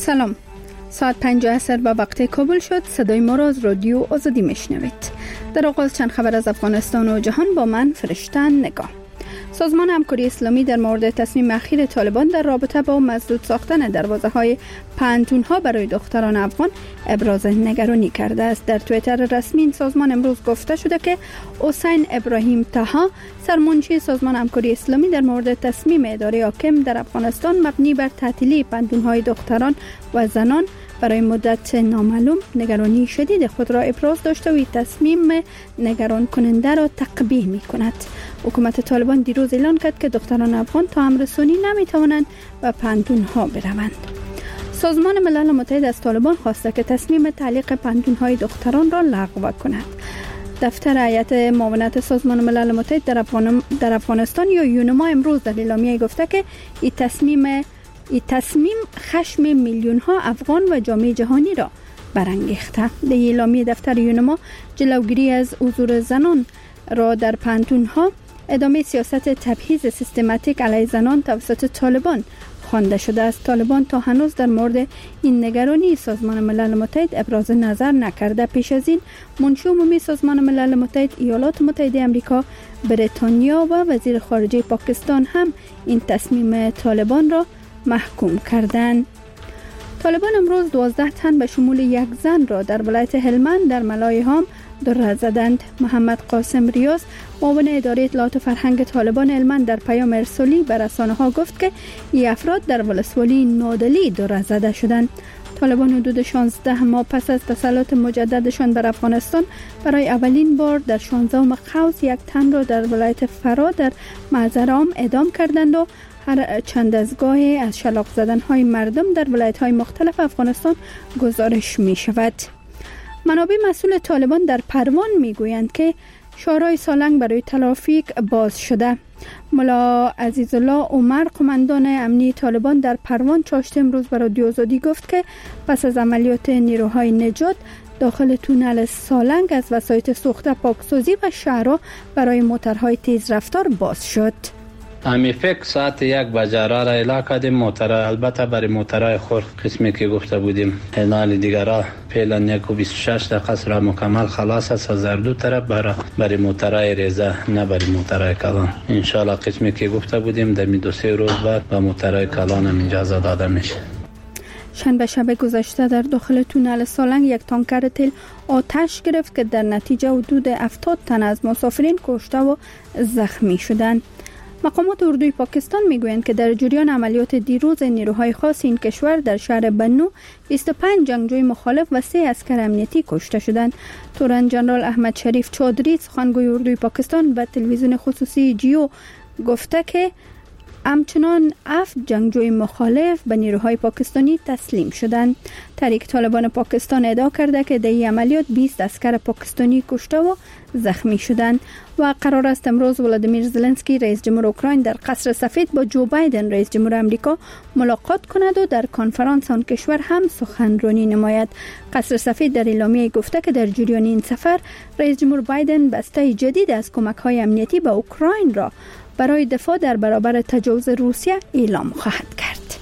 سلام. ساعت 5 عصر به وقت کابل شد. صدای ما را از رادیو آزادی میشنوید. در آغاز چند خبر از افغانستان و جهان با من فرشته نگاه. سازمان همکاری اسلامی در مورد تصمیم اخیر طالبان در رابطه با مسدود ساختن دروازه‌های پانتون‌ها برای دختران افغان ابراز نگرانی کرده است. در توییتر رسمی این سازمان امروز گفته شده که حسین ابراهیم طه، سرمنشی سازمان همکاری اسلامی، در مورد تصمیم اداره حاکم در افغانستان مبنی بر تعطیلی پانتون‌های دختران و زنان برای مدت نامعلوم نگرانی شدید خود را ابراز داشته و این تصمیم نگران کننده را تقبیح می کند. حکومت طالبان دیروز اعلان کرد که دختران افغان تا امررسانی نمی توانند و پانتون‌ها بروند. سازمان ملل متحد از طالبان خواسته که تصمیم تعلیق پانتون‌های دختران را لغو کند. دفتر هیئت معاونت سازمان ملل متحد در افغانستان یا یونما امروز در اعلامیه گفته که این تصمیم خشم میلیون ها افغان و جامعه جهانی را برانگیخته. در اعلامیه دفتر یونما جلوگیری از حضور زنان را در پانتون ها، ادامه سیاست تبعیض سیستماتیک علیه زنان توسط طالبان خوانده شده است. طالبان تا هنوز در مورد این نگرانی سازمان ملل متحد ابراز نظر نکرده. پیش از این منشی عمومی سازمان ملل متحد، ایالات متحده آمریکا، بریتانیا و وزیر خارجه پاکستان هم این تصمیم طالبان را محکوم کردند. طالبان امروز 12 تن به شمول یک زن را در ولایت هلمند در ملایهام در زدند. محمد قاسم ریاض، معاون اداره اطلاعات فرهنگ طالبان هلمند، در پیام ارسالی به رسانه‌ها گفت که این افراد در ولسوالی نادلی در زده شدند. طالبان حدود 16 ماه پس از تسلط مجددشان بر افغانستان برای اولین بار در 16 قوس یک تن را در ولایت فرا در محضر عام اعدام کردند و هر چند از گاهی از شلاق زدن‌های مردم در ولایت‌های مختلف افغانستان گزارش می‌شود. منابع مسئول طالبان در پروان می‌گویند که شارهای سالنگ برای ترافیک باز شده. ملا عزیزالله عمر، قماندان امنی طالبان در پروان، چاشت امروز به رادیو آزادی گفت که پس از عملیات نیروهای نجات داخل تونل سالنگ از وسایط سوخته پاکسازی و شهرها برای موترهای تیز رفتار باز شد. امی فکر ساعت 1 بجه را اعلام کردیم. موتر البته برای موترهای خرد قسمی که گفته بودیم انال دیگرها فعلا 1:26 دقیقه را مکمل خلاص است از هر دو طرف برای موترهای ریزه، نه برای موترهای کلان. ان شاء الله قسمی که گفته بودیم در 2-3 روز بعد به موترهای کلان هم اجازه داده میشه. شنبه شب گذشته در داخل تونل سالنگ یک تانکر تیل آتش گرفت که در نتیجه حدود 70 تن از مسافرین کشته و زخمی شدند. مقامات اردوی پاکستان میگویند که در جریان عملیات دیروز نیروهای خاص این کشور در شهر بنو 25 جنگجوی مخالف و 3 عسکر امنیتی کشته شدند. تورن جنرال احمد شریف چودری، سخنگوی اردوی پاکستان، به تلویزیون خصوصی جیو گفته که همچنان 7 جنگجوی مخالف به نیروهای پاکستانی تسلیم شدند. تحریک طالبان پاکستان ادعا کرده که در این عملیات 20 عسکر پاکستانی کشته و زخمی شدند و قرار است امروز ولادیمیر زلنسکی، رئیس جمهور اوکراین، در قصر سفید با جو بایدن، رئیس جمهور آمریکا، ملاقات کند و در کنفرانس آن کشور هم سخنرانی نماید. قصر سفید در اعلامیه گفته که در جریان این سفر رئیس جمهور بایدن بسته جدید از کمک‌های امنیتی به اوکراین را برای دفاع در برابر تجاوز روسیه اعلام خواهد کرد.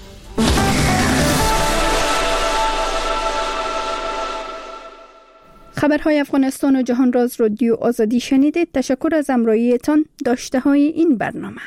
خبرهای افغانستان و جهان را از رادیو آزادی شنیدید. تشکر از همراهیتان. داشته های این برنامه: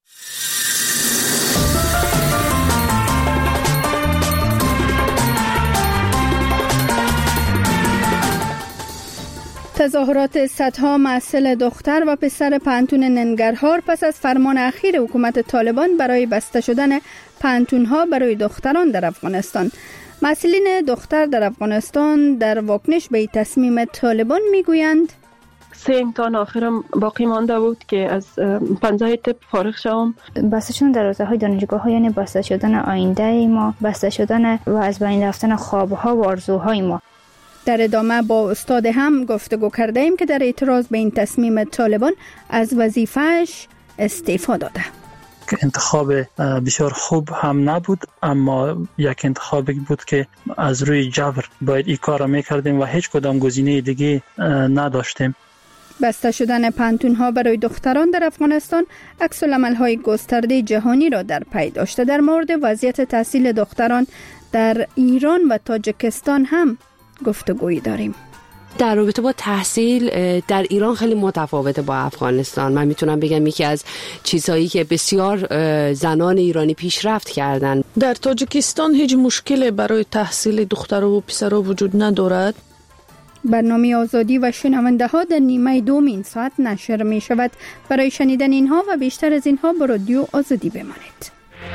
تظاهرات صدها محصل دختر و پسر پانتون ننگرهار پس از فرمان اخیر حکومت طالبان برای بسته شدن پانتون‌ها برای دختران در افغانستان. مسئولین دختر در افغانستان در واکنش به تصمیم طالبان میگویند 3 امتحان آخرم باقی مانده بود که از 15 تپ فارغ شوم. بسته شدن دروازه‌های دانشگاه‌ها یعنی بسته شدن آینده ما، بسته شدن و از بین رفتن خواب‌ها و آرزوهای ما. در ادامه با استاد هم گفتگو کرده ایم که در اعتراض به این تصمیم طالبان از وظیفه‌اش استعفا داده. انتخاب بسیار خوب هم نبود، اما یک انتخابی بود که از روی جبر باید این کار را میکردیم و هیچ کدام گزینه دیگه نداشتیم. بسته شدن پانتون‌ها برای دختران در افغانستان عکس‌العمل‌های گسترده جهانی را در پی داشته. در مورد وضعیت تحصیل دختران در ایران و تاجیکستان هم گفتگویی داریم. در رابطه با تحصیل در ایران خیلی متفاوته با افغانستان. من میتونم بگم یکی از چیزهایی که بسیار زنان ایرانی پیشرفت کردن. در تاجیکستان هیچ مشکلی برای تحصیل دخترها و پسرها وجود ندارد. برنامه آزادی و شنونده ها در نیمه دوم این ساعت نشر می شود. برای شنیدن اینها و بیشتر از اینها با رادیو آزادی بمانید.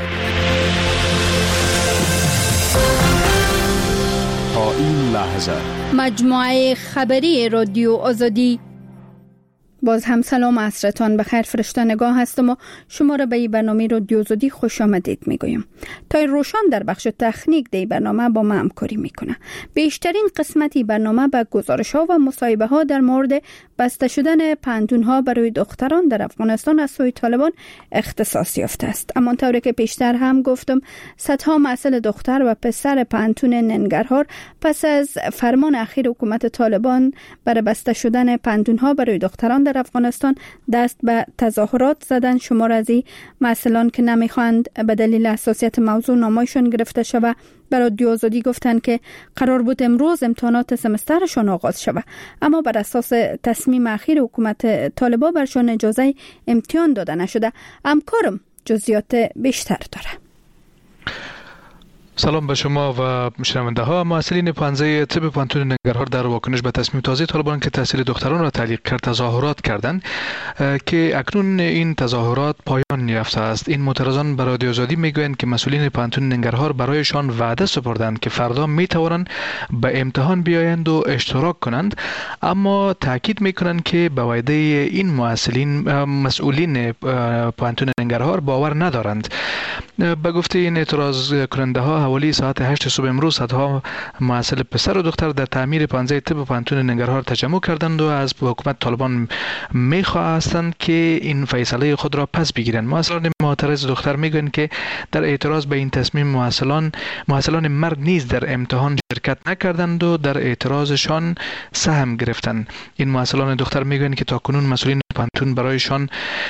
تا این لحظه مجموعه خبری رادیو آزادی. باز هم سلام عصرتان بخیر. فرشته نگاه هستم و شما را به این برنامه رادیو آزادی خوش آمدید میگویم. تای روشان در بخش تکنیک دی برنامه با ما همکاری میکنه. بیشترین قسمتی برنامه به گزارش ها و مصاحبه ها در مورد بسته شدن پانتون ها برای دختران در افغانستان از سوی طالبان اختصاص یافته است. اما طوری که پیشتر هم گفتم، صدها مسئله دختر و پسر پانتون ننگرهار پس از فرمان اخیر حکومت طالبان برای بسته شدن پانتون ها برای دختران در افغانستان دست به تظاهرات زدن. شمار از این مسئولان که نمیخواند به دلیل حساسیت موضوع نامایشون گرفته شوه برای رادیو آزادی گفتند که قرار بود امروز امتحانات سمسترشون آغاز شوه، اما بر اساس تصمیم اخیر حکومت طالبان برشون اجازه امتحان داده نشده. همکارم جزئیات بیشتر داره. سلام به شما و شنونده ها. مسئولین پانزه طب پانتون ننگرهار در واکنش به تصمیم تازه طالبان که تحصیل دختران را تعلیق کرد تظاهرات کردند که اکنون این تظاهرات پایان یافته است. این معترضان به رادیو آزادی میگویند که مسئولین پانتون ننگرهار برایشان وعده سپردند که فردا میتوانند به امتحان بیایند و اشتراک کنند، اما تاکید میکنند که به وعده این مسئولین پانتون ننگرهار باور ندارند. به گفته این اعتراض کننده ها، حوالی ساعت 8 صبح امروز صدها مسئول پسر و دختر در تعمیر پانزه طب پانتون ننگرهار تجمع کردند و از حکومت طالبان میخواستند که این فیصله خود را پس بگیرند. مسئولان معترض دختر میگویند که در اعتراض به این تصمیم مسئولان مرد نیز در امتحان شرکت نکردند و در اعتراضشان سهم گرفتند. این مسئولان دختر میگویند که تاکنون مسئولین پانتون برایشان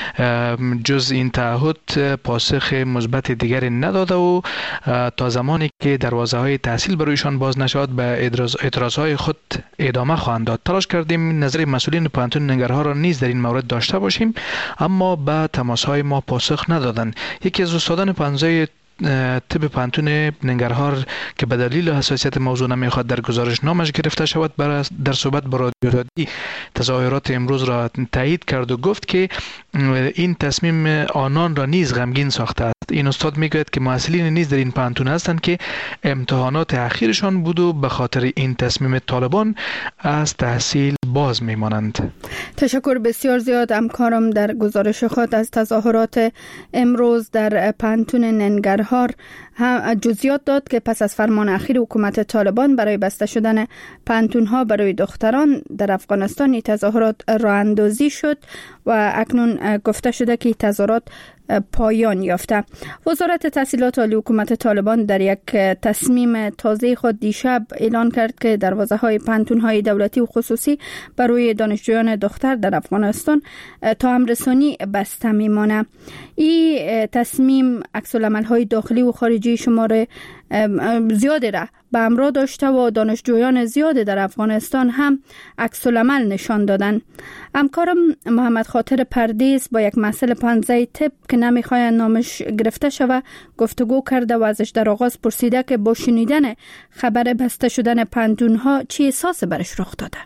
جز این تعهد پاسخ مثبت دیگری نداده و تا زمانی که دروازه های تحصیل برایشان باز نشود به اعتراض های خود ادامه خواهند داد. تلاش کردیم نظر مسئولین پانتون ننگرهار را نیز در این مورد داشته باشیم، اما به تماس های ما پاسخ ندادند. یکی از استادان پانزه طب پانتون ننگرهار که به دلیل حساسیت موضوع نمیخواد در گزارش نامش گرفته شود در صحبت با رادیو آزادی تظاهرات امروز را تایید کرد و گفت که این تصمیم آنان را نیز غمگین ساخته است. این استاد میگوید که مسئولین نیز در این پانتون هستند که امتحانات اخیرشان بود و به خاطر این تصمیم طالبان از تحصیل باز میمانند. تشکر بسیار زیاد همکارم. در گزارش خود از تظاهرات امروز در پانتون ننگرهار جزئیات داد که پس از فرمان اخیر حکومت طالبان برای بسته شدن پانتون ها برای دختران در افغانستان تظاهرات راه اندازی شد و اکنون گفته شده که تظاهرات پایان یافته. وزارت تحصیلات عالی حکومت طالبان در یک تصمیم تازه خود دیشب اعلان کرد که دروازه های پانتون های دولتی و خصوصی برای دانشجویان دختر در افغانستان تا امرسانی بسته میمانه. این تصمیم عکس العمل های داخلی و خارجی شمار زیادی را به همراه داشته و دانشجویان زیاد در افغانستان هم عکس العمل نشان دادن. همکارم محمد خاطر پردیس با یک مسئول پانزه طب که نمیخواید نامش گرفته شود گفتگو کرده و ازش در آغاز پرسیده که با شنیدن خبر بسته شدن پانتون ها چی احساس برش رخ داده.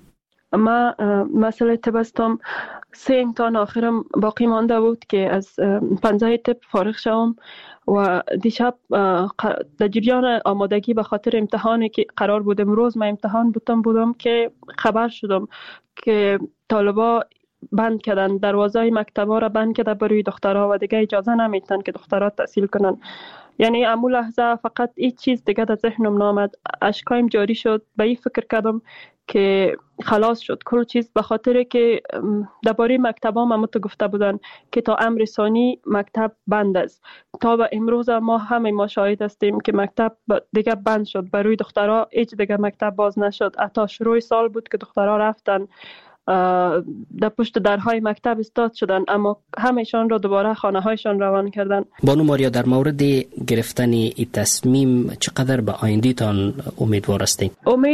ما مسئله طب هستم. 3 امتحان آخرم باقی مانده بود که از پانزه طب فارغ شوم و دیشب در جریان آمادگی به خاطر امتحانی که قرار بود امروز من امتحان بودم که خبر شدم که طالبا بند کردن دروازه مکتبا را بند کرده برای دخترها و دیگه اجازه نمیدن که دخترها تحصیل کنن. یعنی امو لحظه فقط هیچ چیز دیگه در ذهنم نامد، اشکایم جاری شد. به این فکر کردم که خلاص شد کل چیز، به خاطر که درباره مکتبا ما گفته بودن که تا امر ثانی مکتب بند است. تا به امروز ما شاهد هستیم که مکتب دیگه بند شد، برای دخترها هیچ دیگه مکتب باز نشد. حتی شروع سال بود که دخترها رفتن در پشت درهای مکتب استاد شدن، اما همهشان را دوباره خانه هایشان روان کردن. بانو ماریا، در مورد گرفتن این تصمیم چقدر به آینده تان امیدوار هستین؟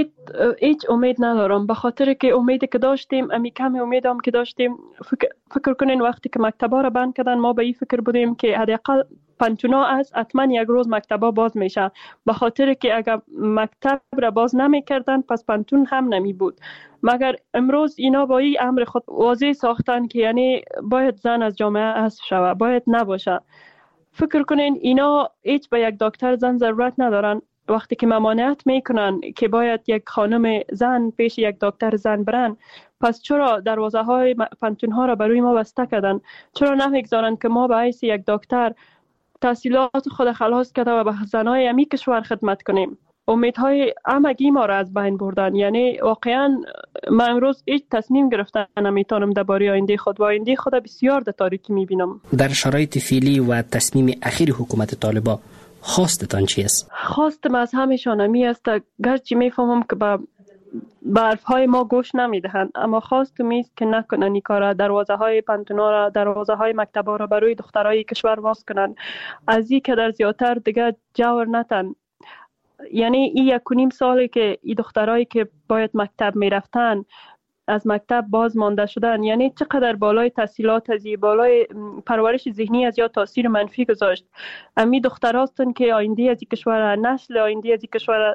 هیچ امید ندارم، به خاطر که امیدی که داشتیم، امی کم امیدم که داشتیم، فکر کنین وقتی که مکتبا را بند کردن ما به این فکر بودیم که حداقل پانتونا از حتما یک روز مکتبا باز میشه، به خاطر که اگر مکتب را باز نمیکردن پس پانتون هم نمی بود. مگر امروز اینا با این امر خود واضح ساختن که یعنی باید زن از جامعه حذف شود، باید نباشه. فکر کنین اینا هیچ به یک دکتر زن ضرورت ندارن. وقتی که ممانعت میکنن که باید یک خانم زن پیش یک دکتر زن برن، پس چرا دروازه های پانتون ها را برای ما بسته کردن؟ چرا نمیگذارن که ما به حیث یک دکتر تحصیلات خود خلاص کرده و به زنای امی کشور خدمت کنیم؟ امیدهای همگی ما را از بین بردن. یعنی واقعا من امروز هیچ تصمیم گرفتن نمیتونم درباره آینده خود و آینده خود بسیار در تاریکی میبینم. در شرایط فعلی و تصمیم اخیر حکومت طالبان خواستتان چی است؟ خواستم از همشان همی است، گرچه میفهمم که به حرفهای ما گوش نمیدهند، اما خواستم است که نکنن این کارا، دروازه های پانتونا را، دروازه های مکتبا را برای دخترای کشور باز کنن، از این که در زیادتر دیگه جور نتن. یعنی این 1.5 ساله که این دخترایی که باید مکتب میرفتن از مکتب باز مانده شدن، یعنی چقدر بالای تحصیلات از بالای پرورش ذهنی از یا تاثیر منفی گذاشت. امی دختراستن که آینده از این کشور، نسل آینده از این کشور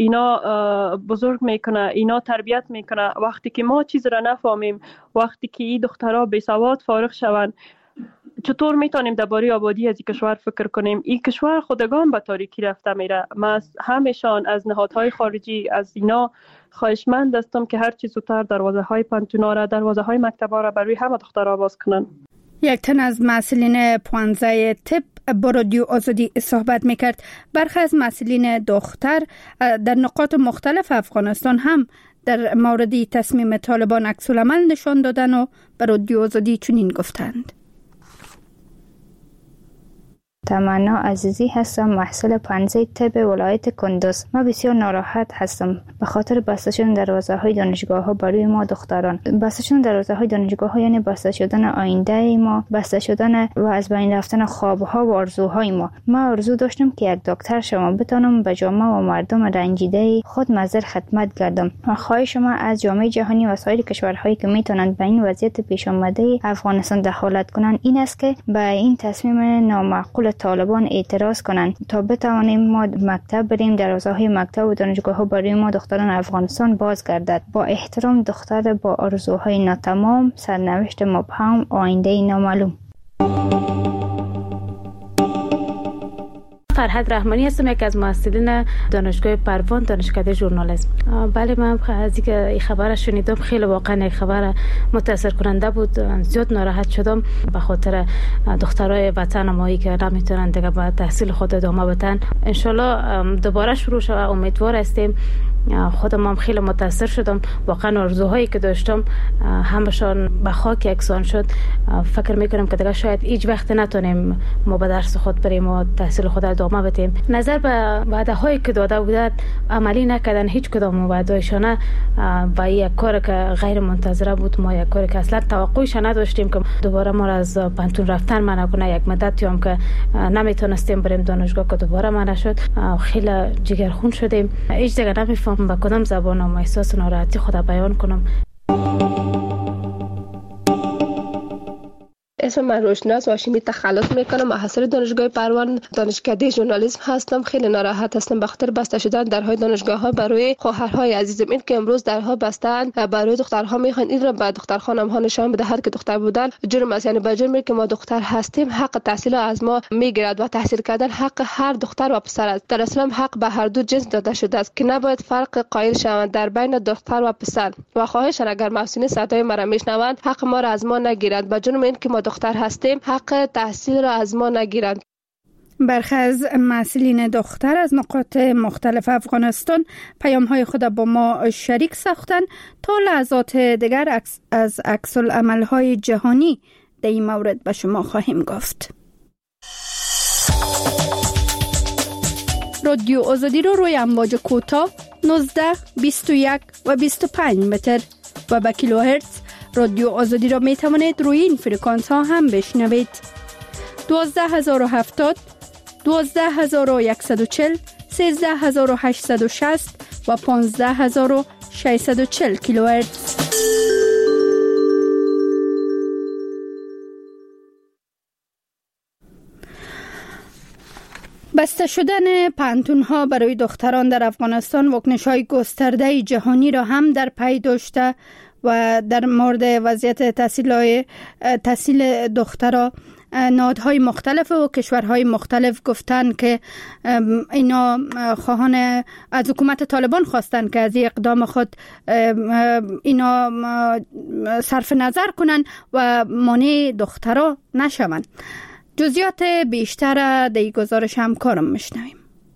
اینا بزرگ میکنه، اینا تربیت میکنه. وقتی که ما چیز را نفهمیم، وقتی که این دخترها بی سواد فارغ شوند، چطور میتونیم درباره آبادی از این کشور فکر کنیم؟ این کشور خودگان به تاریکی رفته میره. من همشان از نهادهای خارجی از اینا خواهشمند هستم که هر چیز زودتر دروازه های پانتونا را، دروازه های مکتبا را برای همه دخترها باز کنن. یک تن از مسئولین پوانزه طب با رادیو آزادی صحبت میکرد. برخی از مسئولین دختر در نقاط مختلف افغانستان هم در مورد تصمیم طالبان عکس العمل نشان دادن و به رادیو آزادی چنین گفتند. تمنا عزیزی هستم، محصل پانزه طب ولایت کندوز. ما بسیار ناراحت هستم به خاطر بسته شدن دروازه های دانشگاه ها برای ما دختران. بسته شدن دروازه های دانشگاه ها یعنی بسته شدن آینده ما، بسته شدن و از بین رفتن خواب ها و آرزوهای ما. ما آرزو داشتم که یک دکتر شما بتانم به جامعه و مردم رنجیده خود مظهر خدمت کردم. خواهش شما از جامعه جهانی و سایر کشورهایی که میتونند به این وضعیت پیش آمده افغانستان دخالت کنند این است که به این تصمیم نامعقول طالبان اعتراض کنند تا بتوانیم ما مکتب بریم، دروازه‌های مکتب و دانشگاه‌ها برای ما دختران افغانستان باز گردد. با احترام، دختر با آرزوهای ناتمام، سرنوشت مبهم، آینده نامعلوم. فرحت رحمانی هستم، یک از مؤسسین دانشگاه پروان، دانشکده ژورنالیسم. بله، من از اینکه این خبر شنیدم خیلی واقعا یک خبر متاثر کننده بود. زیاد ناراحت شدم به خاطر دخترای وطن مایی که نمیتونن دیگه با تحصیل خود ادامه بدن. ان شاءالله دوباره شروع شه، امیدوار هستیم. خودم هم خیلی متاثر شدم، واقعا آرزوهایی که داشتم همشان به خاک یکسان شد. فکر میکنم که دیگه شاید هیچ وقت نتونیم ما به درس خود بریم و تحصیل خود ادامه بدیم. نظر به وعده‌هایی که داده بودند عملی نکردن، هیچ کدام وعده‌شان و یک کار که غیر منتظره بود. ما یک کاری که اصلا توقعش نداشتیم که دوباره ما از پانتون رفتن منع کنه. یک مدتی هم که نمیتونستیم بریم دانشگاه که دوباره منع شد. خیلی جگرخون شدیم. هیچ دیگه نمیفهم با کدام زبان و احساس ناراحتی خود بیان کنم. اسم من روشناس هاشمی تخلص میکنم، محصل دانشگاه پروان، دانشکده ژورنالیسم هستم. خیلی ناراحت هستم به خاطر بسته شدن درهای دانشگاه ها برای خواهرهای عزیزم. این که امروز درها بستن برای دخترها میخوان این را به دختر خانم ها نشان بده هر که دختر بودن جرم است. یعنی به جرمی که ما دختر هستیم حق تحصیل از ما میگیرد و تحصیل کردن حق هر دختر و پسر است. در اسلام حق به هر دو جنس داده شده است که نباید فرق قائل شوند در بین دختر و پسر. و خواهش اگر مسئولین صدای ما را میشنوند حق ما را از ما نگیرند، به جرم این که ما دختر هستیم حق تحصیل را از ما نگیرند. برخی از مسئولین دختر از نقاط مختلف افغانستان پیام‌های خود با ما شریک ساختند. تا لحظات دیگر از عکس العمل‌های جهانی در این مورد به شما خواهیم گفت. رادیو آزادی رو روی امواج کوتاه 19، 21 و 25 متر و به کیلوهرتز رادیو آزادی را می توانید روی این فرکانس ها هم بشنوید. 12070 12140 13860 و 15640 کیلوهرتز. بسته شدن پانتون‌ها برای دختران در افغانستان واکنش‌های گسترده جهانی را هم در پی داشته و در مورد وضعیت تحصیل دخترها نهادهای مختلف و کشورهای مختلف گفتن که اینا خواهان از حکومت طالبان خواستن که از اقدام خود اینا صرف نظر کنن و مانع دخترها نشوند. جزئیات بیشتر در گزارش همکارم میشنویم.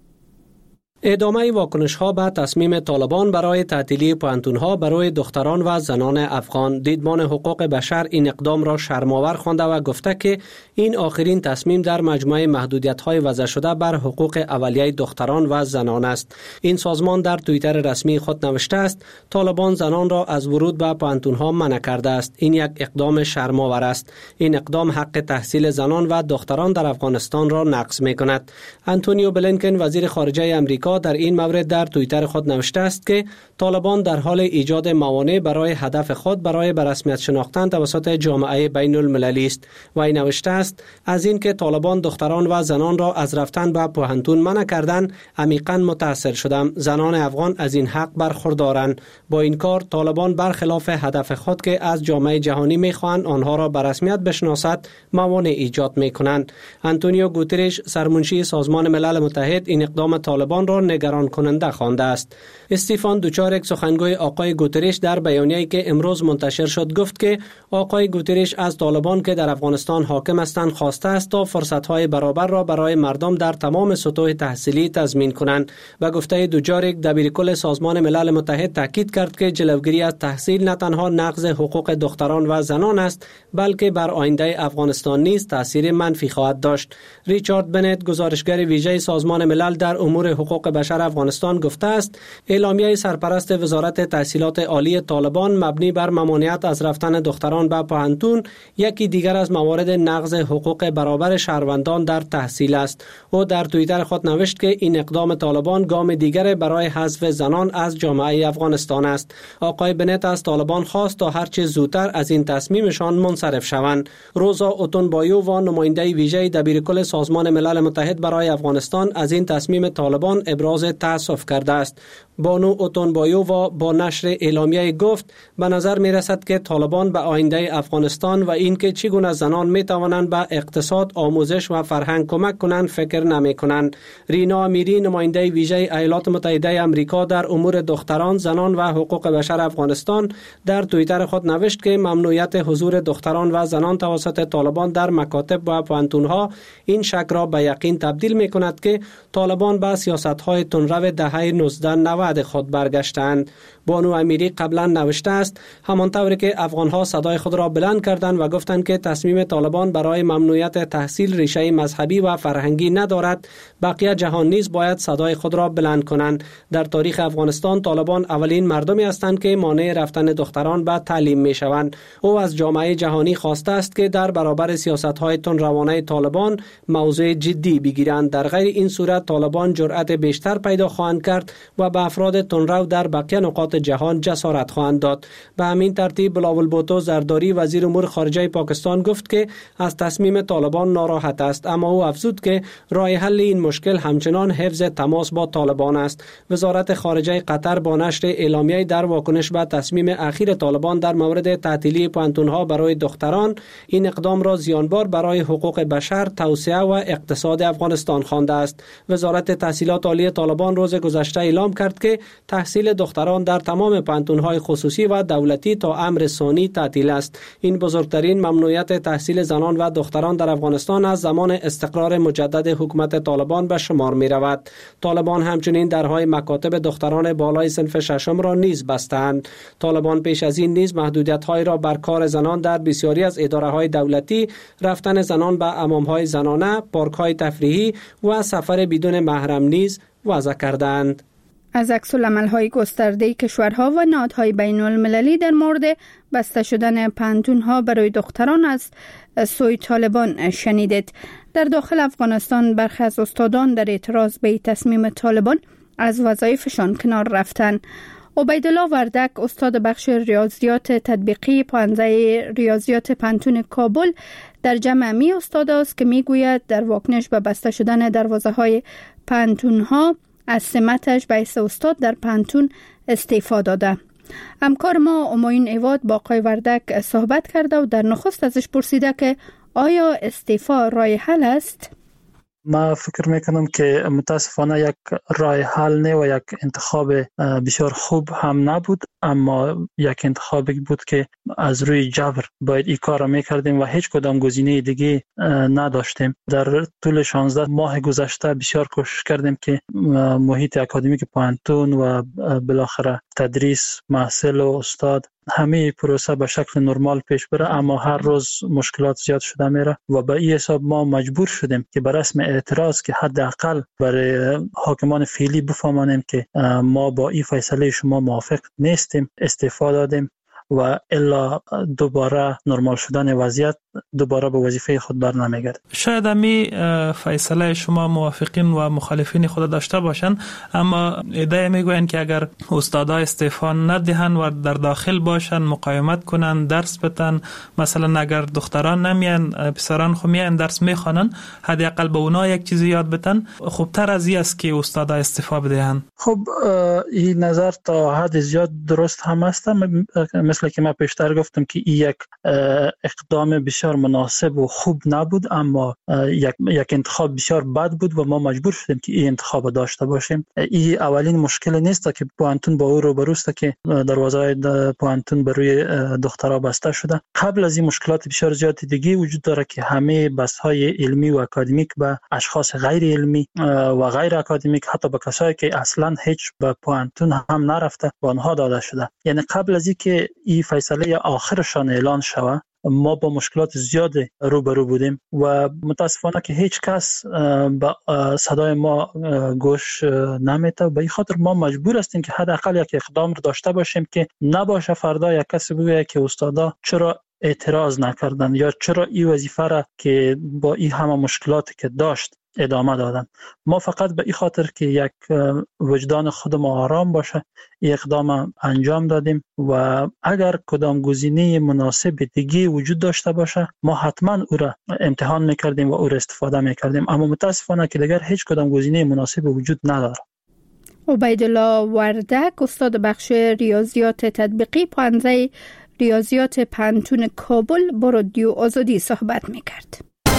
ادامه واکنش‌ها به تصمیم طالبان برای تعطیلی پانتون‌ها برای دختران و زنان افغان، دیدبان حقوق بشر این اقدام را شرم‌آور خوانده و گفته که این آخرین تصمیم در مجموعه محدودیت‌های وضع شده بر حقوق اولیه دختران و زنان است. این سازمان در توییتر رسمی خود نوشته است طالبان زنان را از ورود به پانتون‌ها منع کرده است. این یک اقدام شرم‌آور است. این اقدام حق تحصیل زنان و دختران در افغانستان را نقض می‌کند. آنتونیو بلینکن وزیر خارجه آمریکا در این مورد در توییتر خود نوشته است که طالبان در حال ایجاد موانع برای هدف خود برای به رسمیت شناختن توسط جامعه بین المللی است و این نوشته است از اینکه طالبان دختران و زنان را از رفتن به پوهنتون منع کردند عمیقاً متأثر شدم. زنان افغان از این حق برخوردارند. با این کار طالبان برخلاف هدف خود که از جامعه جهانی می‌خواهند آنها را به رسمیت بشناسد موانع ایجاد می‌کنند. آنتونیو گوترش سرمنشی سازمان ملل متحد این اقدام طالبان را نگران کننده خوانده است. استیفان دوچارک سخنگوی آقای گوترش در بیانیه‌ای که امروز منتشر شد گفت که آقای گوترش از طالبان که در افغانستان حاکم هستند خواسته است تا فرصت‌های برابر را برای مردم در تمام سطوح تحصیلی تضمین کنند و گفته دوچارک دبیرکل سازمان ملل متحد تاکید کرد که جلوگیری از تحصیل نه تنها نقض حقوق دختران و زنان است بلکه بر آینده افغانستان نیز تاثیر منفی خواهد داشت. ریچارد بنت گزارشگر ویژه سازمان ملل در امور حقوق بشر افغانستان گفته است اعلامیه سرپرست وزارت تحصیلات عالی طالبان مبنی بر ممانعت از رفتن دختران به پوهنتون یکی دیگر از موارد نقض حقوق برابر شهروندان در تحصیل است. او در توییتر خود نوشت که این اقدام طالبان گام دیگر برای حذف زنان از جامعه افغانستان است. آقای بنت از طالبان خواست تا هر چه زودتر از این تصمیمشان منصرف شوند. روزا اوتونبایو و نماینده ویژه دبیرکل سازمان ملل متحد برای افغانستان از این تصمیم طالبان ابراز تأسف کرده است. بانو اوتونبایو با نشر اعلامیه گفت به نظر می رسد که طالبان به آینده افغانستان و اینکه چگونه زنان می توانند به اقتصاد، آموزش و فرهنگ کمک کنند فکر نمی کنند. رینا امیری نماینده ویژه ایالات متحده آمریکا در امور دختران، زنان و حقوق بشر افغانستان در توییتر خود نوشت که ممنوعیت حضور دختران و زنان توسط طالبان در مکاتب و پوهنتون‌ها این شک را به یقین تبدیل می کند که طالبان به سیاست‌های تندرو دهه 1990 خود برگشتند. بانو امیری قبلا نوشته است همانطور که افغان‌ها صدای خود را بلند کردند و گفتند که تصمیم طالبان برای ممنوعیت تحصیل ریشه مذهبی و فرهنگی ندارد، بقیه جهان نیز باید صدای خود را بلند کنند. در تاریخ افغانستان طالبان اولین مردمی هستند که مانع رفتن دختران به تعلیم می‌شوند. او از جامعه جهانی خواسته است که در برابر سیاست‌های تندروانه طالبان موضوع جدی بگیرند. در غیر این صورت طالبان جرأت بیشتر پیدا خواهند کرد و به افراد تندرو در بقیه نقاط جهان جسارت خواهند داد. به همین ترتیب بلاول بوتو زرداری وزیر امور خارجه پاکستان گفت که از تصمیم طالبان ناراحت است، اما او افزود که راه حل این مشکل همچنان حفظ تماس با طالبان است. وزارت خارجه قطر با نشر اعلامیه در واکنش به تصمیم اخیر طالبان در مورد تعطیلی پوهنتون‌ها برای دختران این اقدام را زیانبار برای حقوق بشر، توسعه و اقتصاد افغانستان خوانده است. وزارت تحصیلات عالی طالبان روز گذشته اعلام کرد که تحصیل دختران در تمام پوهنتون‌های خصوصی و دولتی تا امر ثانی تعطیل است. این بزرگترین ممنوعیت تحصیل زنان و دختران در افغانستان از زمان استقرار مجدد حکومت طالبان به شمار می رود. طالبان همچنین درهای مکاتب دختران بالای صنف ششم را نیز بستند. طالبان پیش از این نیز محدودیت‌های را بر کار زنان در بسیاری از اداره‌های دولتی، رفتن زنان به حمام‌های زنانه، پارک‌های تفریحی و سفر بدون محرم نیز وضع کردند. از عکس‌العمل‌های گسترده کشورها و نهادهای بین‌المللی در مورد بسته شدن پانتون‌ها برای دختران از سوی طالبان شنیدید. در داخل افغانستان برخی از استادان در اعتراض به تصمیم طالبان از وظایفشان کنار رفتند. عبیدالله وردک، استاد بخش ریاضیات تطبیقی پانزه ریاضیات پانتون کابل، در جمع می استاد است که می گوید در واکنش به بسته شدن دروازه‌های پانتون‌ها از سمتش به حیث استاد در پانتون استعفا داده. همکار ما امایون ایواد با آقای وردک صحبت کرده و در نخست ازش پرسیده که آیا استعفا راه حل است؟ ما فکر میکنم که متاسفانه یک راه حل نه و یک انتخاب بسیار خوب هم نبود، اما یک انتخابی بود که از روی جبر باید این کار را میکردیم و هیچ کدام گزینه دیگه نداشتیم. در طول 16 ماه گذشته بسیار کوشش کردیم که محیط اکادمیک پانتون و بالاخره تدریس، محصل و استاد همه پروسه به شکل نرمال پیش بره، اما هر روز مشکلات زیاد شده میره و به این حساب ما مجبور شدیم که به رسم اعتراض که حداقل برای حاکمان فعلی بفهمانیم که ما با این فیصله شما موافق نیستیم، استعفا دادیم و الا دوباره نرمال شدن وضعیت دوباره به وظیفه خود برنمیگرد. شاید امی فیصله شما موافقین و مخالفین خود داشته باشند، اما ایده میگوین که اگر استادا استعفا ندهند و در داخل باشند، مقاومت کنند، درس بدن، مثلا اگر دختران نمیان، پسران خو میان درس میخوانن، حداقل به اونا یک چیزی یاد بدن، خوبتر از این است که استادا استعفا بدهند. خب این نظر تا حد زیاد درست هم است، مثل که ما پیشتر گفتم که این یک اقدام بسیار مناسب و خوب نبود، اما یک انتخاب بسیار بد بود و ما مجبور شدیم که این انتخاب داشته باشیم. این اولین مشکل نیست که پانتون با او روبروست که دروازه پانتون بروی دخترها بسته شده. قبل از این مشکلات بسیار زیاد دیگه وجود داره که همه بس‌های علمی و اکادمیک به اشخاص غیر علمی و غیر اکادمیک، حتی به کسایی که اصلا هیچ به پانتون هم نرفته، به آنها داده شده. یعنی قبل از اینکه این فیصله آخرشان اعلان شود ما با مشکلات زیاد روبرو بودیم و متاسفانه که هیچ کس به صدای ما گوش نمیده. به این خاطر ما مجبور هستیم که حداقل یک اقدام رو داشته باشیم که نباشه فردا یک کسی بگه که استادا چرا اعتراض نکردن یا چرا این وظیفه را که با این همه مشکلاتی که داشت ادامه دادن. ما فقط به این خاطر که یک وجدان خود ما آرام باشه این اقدام انجام دادیم و اگر کدام گزینه مناسب دیگه وجود داشته باشه ما حتما او را امتحان میکردیم و او را استفاده میکردیم، اما متاسفانه که دیگر هیچ کدام گزینه مناسب وجود نداره. عبیدالله وردک، استاد بخش ریاضیات تطبیقی پانزه ریاضیات پانتون کابل با رادیو آزادی صحبت میکرد.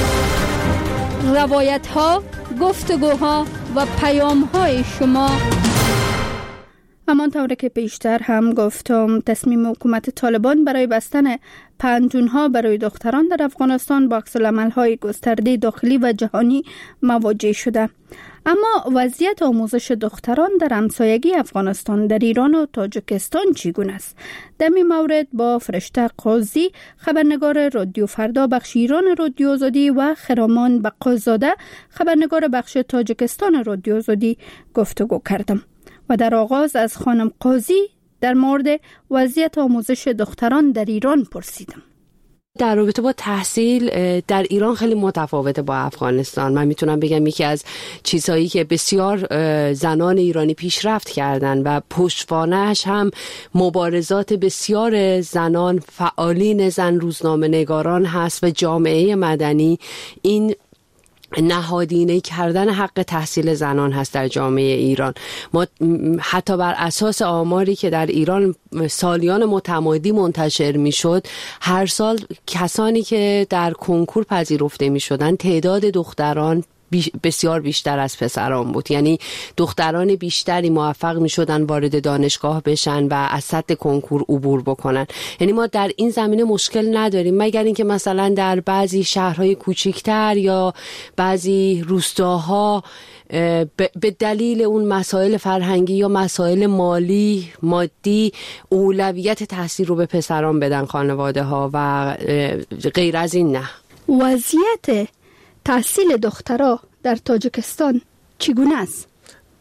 روایت ها، گفتگوها و پیام های شما. همانطور که پیشتر هم گفتم، تصمیم حکومت طالبان برای بستن پانتون ها برای دختران در افغانستان با عکس‌العمل های گسترده داخلی و جهانی مواجه شده. اما وضعیت آموزش دختران در همسایگی افغانستان در ایران و تاجیکستان چگونه است؟ در این مورد با فرشته قاضی، خبرنگار رادیو فردا بخش ایران رادیو آزادی و خرامان بقازاده، خبرنگار بخش تاجیکستان رادیو آزادی گفتگو کردم و در آغاز از خانم قاضی در مورد وضعیت آموزش دختران در ایران پرسیدم. در رابطه با تحصیل در ایران خیلی متفاوته با افغانستان. من میتونم بگم یکی از چیزهایی که بسیار زنان ایرانی پیشرفت کردن و پشتوانه‌اش هم مبارزات بسیار زنان، فعالین زن، روزنامه نگاران هست و جامعه مدنی. این نهادینه کردن حق تحصیل زنان هست در جامعه ایران. ما حتی بر اساس آماری که در ایران سالیان متمادی منتشر می شد، هر سال کسانی که در کنکور پذیرفته می شدن تعداد دختران بسیار بیشتر از پسران بود. یعنی دختران بیشتری موفق می شدن وارد دانشگاه بشن و از سطح کنکور عبور بکنن. یعنی ما در این زمینه مشکل نداریم، مگر اینکه مثلا در بعضی شهرهای کوچکتر یا بعضی روستاها به دلیل اون مسائل فرهنگی یا مسائل مادی اولویت تحصیل رو به پسران بدن خانواده ها و غیر از این نه. وضعیت تحصیل دخترها در تاجیکستان چگونه است؟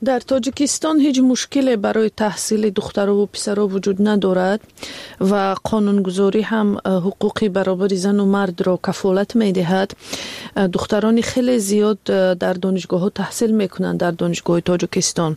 در تاجیکستان هیچ مشکلی برای تحصیل دخترها و پسرها وجود ندارد و قانونگذاری هم حقوق برابر زن و مرد را کفالت می دهد. دختران خیلی زیاد در دانشگاه ها تحصیل میکنند در دانشگاه تاجیکستان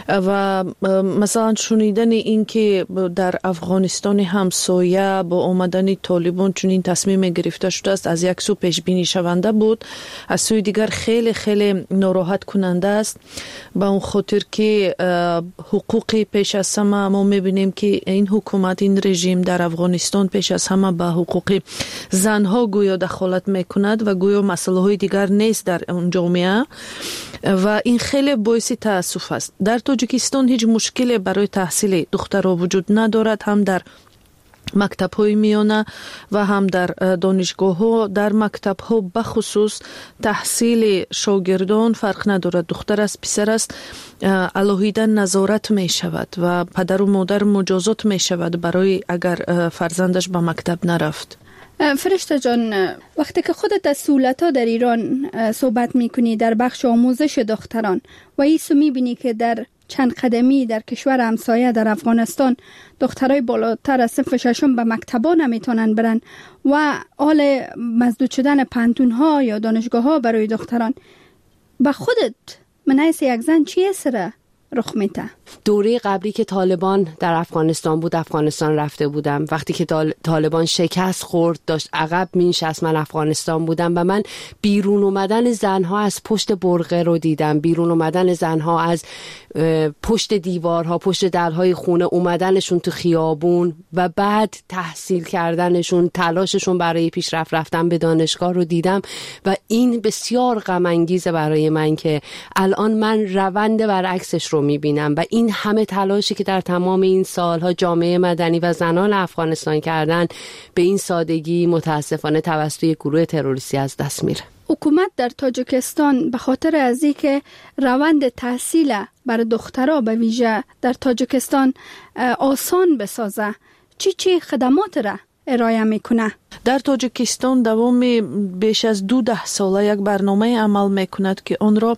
و مثلا شنیدن این که در افغانستان همسایه با آمدن طالبان چنین تصمیم گرفته شده است از یک سو پیش بینی شونده بود، از سوی دیگر خیلی خیلی ناراحت کننده است. با اون خاطر که حقوقی پیش از همه ما میبینیم که این حکومت، این رژیم در افغانستان پیش از همه به حقوق زنها گویا دخالت میکند و گویا مسئله های دیگر نیست در اون جامعه و این خیلی باعث تاسف است. در تاجیکستان هیچ مشکلی برای تحصیل دخترها وجود ندارد، هم در مکتب های میانه و هم در دانشگاه ها. در مکتب ها بخصوص تحصیل شاگردان فرق ندارد، دختر است پسر است، علاهیده نظارت می شود و پدر و مادر مجازات می شود برای اگر فرزندش به مکتب نرفت. فرشته جان، وقتی که خودت از سهولت‌ها در ایران صحبت میکنی در بخش آموزش دختران و ایسو میبینی که در چند قدمی در کشور همسایه در افغانستان دخترای بالاتر از صف ششم به مکتبا نمیتونن برن و حال مسدود شدن پانتون‌ها یا دانشگاه‌ها برای دختران، به خودت من حیث یک زن چی اثر رخ میده؟ دوره قبلی که طالبان در افغانستان بود، افغانستان رفته بودم. وقتی که طالبان شکست خورد داشت عقب مینشست، من افغانستان بودم و من بیرون اومدن زنها از پشت برقه رو دیدم، بیرون اومدن زنها از پشت دیوارها، پشت درهای خونه، اومدنشون تو خیابون و بعد تحصیل کردنشون، تلاششون برای پیشرفت رفتن به دانشگاه رو دیدم و این بسیار غم انگیزه برای من که الان من روند برعکسش رو میبینم و این همه تلاشی که در تمام این سالها جامعه مدنی و زنان افغانستان کردن به این سادگی متاسفانه توسط یک گروه تروریستی از دست میره. حکومت در تاجیکستان به خاطر از اینکه روند تحصیل برای دخترها به ویژه در تاجیکستان آسان بسازه چی خدمات را ارائه میکنه؟ در تاجیکستان دوام بیش از 12 ساله یک برنامه عمل میکند که آن را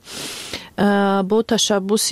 با تشبس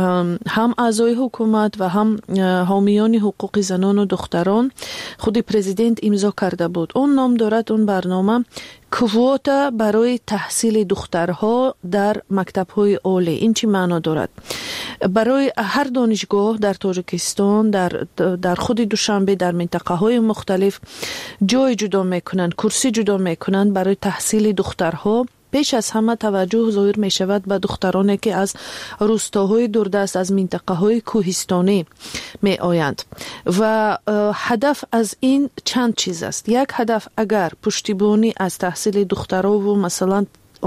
هم اعضای حکومت و هم حامیان حقوق زنان و دختران خود پرزیدنت امضا کرده بود. اون نام دارد، اون برنامه کوتا برای تحصیل دخترها در مکتب‌های عالی. این چی معنا دارد؟ برای هر دانشگاه در تاجیکستان در خود دوشنبه در منطقه‌های مختلف جای جدا میکنن، کرسی جدا میکنن برای تحصیل دخترها. پیش از همه توجه ظاهر می شود به دخترانی که از روستاهای دوردست، از منطقه های کوهستانی می آیند و هدف از این چند چیز است. یک هدف اگر پشتیبانی از تحصیل دخترها و مثلا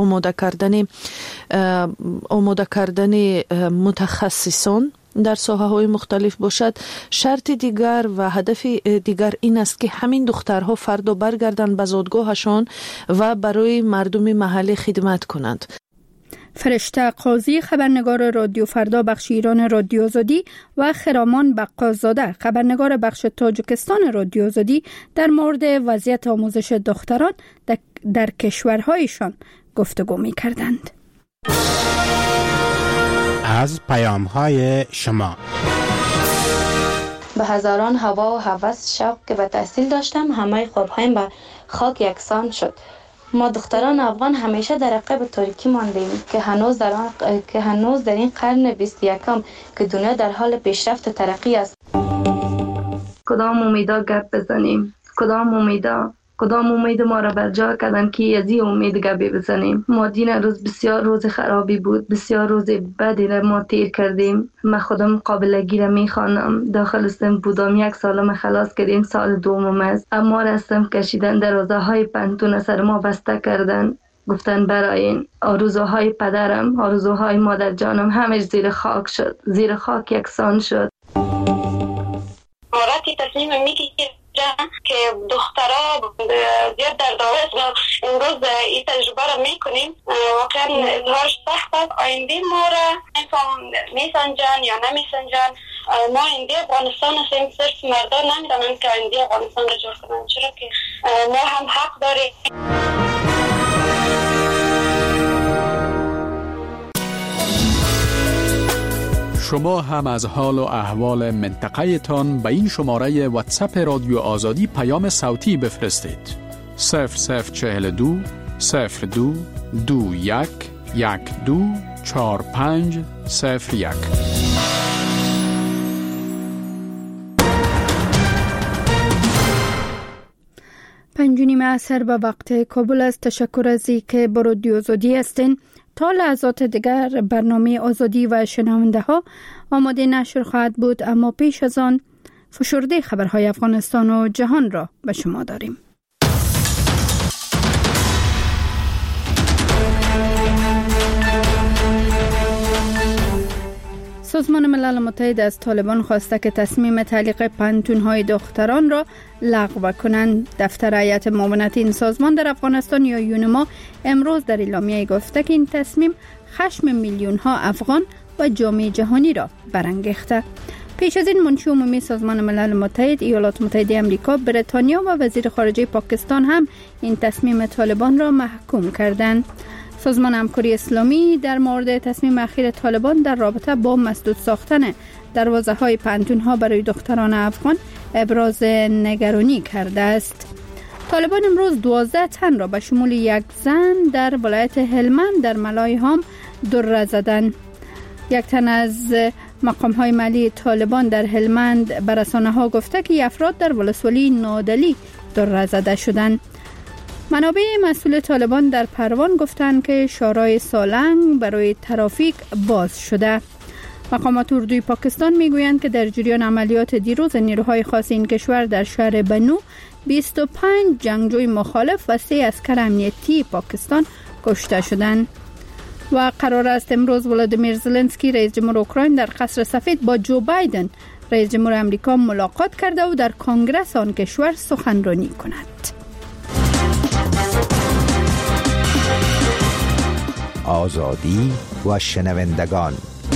آماده کردن متخصصان در ساحه های مختلف باشد، شرط دیگر و هدف دیگر این است که همین دخترها فردا برگردند به زادگاهشان و برای مردم محلی خدمت کنند. فرشته قاضی، خبرنگار رادیو فردا بخش ایران رادیو آزادی و خرامان بقازاده، خبرنگار بخش تاجیکستان رادیو آزادی در مورد وضعیت آموزش دختران در کشورهایشان گفتگو می کردند. از پیام‌های شما به هزاران هوا و هوس شوق که به تحصیل داشتم، همه خوابهایم به خاک یکسان شد. ما دختران افغان همیشه در عقب تاریکی ماندیم که هنوز در این قرن 21 که دنیا در حال پیشرفت و ترقی است. کدام امیدا گپ بزنیم؟ کدام امید ما را بر جا کردن که از این امید گپی بزنیم؟ ما دین روز بسیار روز خرابی بود، بسیار روز بدی را ما تیر کردیم. من خودم قابلگی را میخوانم، داخل سن بودم، 1 سالم خلاص کردیم، سال دومم است. اما رستم کشیدن، دروازه های پنتون سر ما بسته کردن، گفتن برای آرزوهای پدرم، آرزوهای مادر جانم همش زیر خاک شد، زیر خاک یکسان شد. مارتی تصمیم میگیره که دخترها زیاد در دعوت و امروز این تجربه را میکنیم. واقعا اظهارش سخت است. آینده ما را میسنجن یا نمیسنجن. ما آینده افغانستان هستیم، صرف مردان نمیدونن که آینده افغانستان را جور کنن، چرا که ما هم حق داریم. شما هم از حال و احوال منطقه تان به این شماره واتساپ رادیو آزادی پیام صوتی بفرستید. 0042 02 21 12 45 01. پنجونیم عصر به وقت کابل است. تشکر از اینکه با رادیو آزادی هستین. تا لحظات دیگر برنامه آزادی و شنونده ها آماده نشر خواهد بود، اما پیش از آن فشرده خبرهای افغانستان و جهان را به شما داریم. سازمان ملل متحد از طالبان خواسته که تصمیم تعلیق پانتون‌های دختران را لغو کنند. دفتر هیئت معاونت این سازمان در افغانستان یا یونما امروز در اعلامیه گفته که این تصمیم خشم میلیون‌ها افغان و جامعه جهانی را برانگیخته. پیش از این منشی عمومی سازمان ملل متحد، ایالات متحده آمریکا، بریتانیا و وزیر خارجه پاکستان هم این تصمیم طالبان را محکوم کردند. سازمان همکاری اسلامی در مورد تصمیم اخیر طالبان در رابطه با مسدود ساختن دروازه‌های پانتون‌ها برای دختران افغان ابراز نگرانی کرده است. طالبان امروز 12 تن را به شمول یک زن در ولایت هلمند در ملایهام دره زدند. یک تن از مقام‌های مالی طالبان در هلمند به رسانه‌ها گفته که افراد در ولسوالی نادلی دره زده شدند. منابع مسئول طالبان در پروان گفتند که شارع سالنگ برای ترافیک باز شده. مقامات اردوی پاکستان میگویند که در جریان عملیات دیروز نیروهای خاص این کشور در شهر بنو 25 جنگجوی مخالف و 3 عسکر امنیتی پاکستان کشته شدند. و قرار است امروز ولادیمیر زلنسکی رئیس جمهور اوکراین در قصر سفید با جو بایدن رئیس جمهور آمریکا ملاقات کرده و در کنگره آن کشور سخنرانی کند. آزادی و شنوندگان.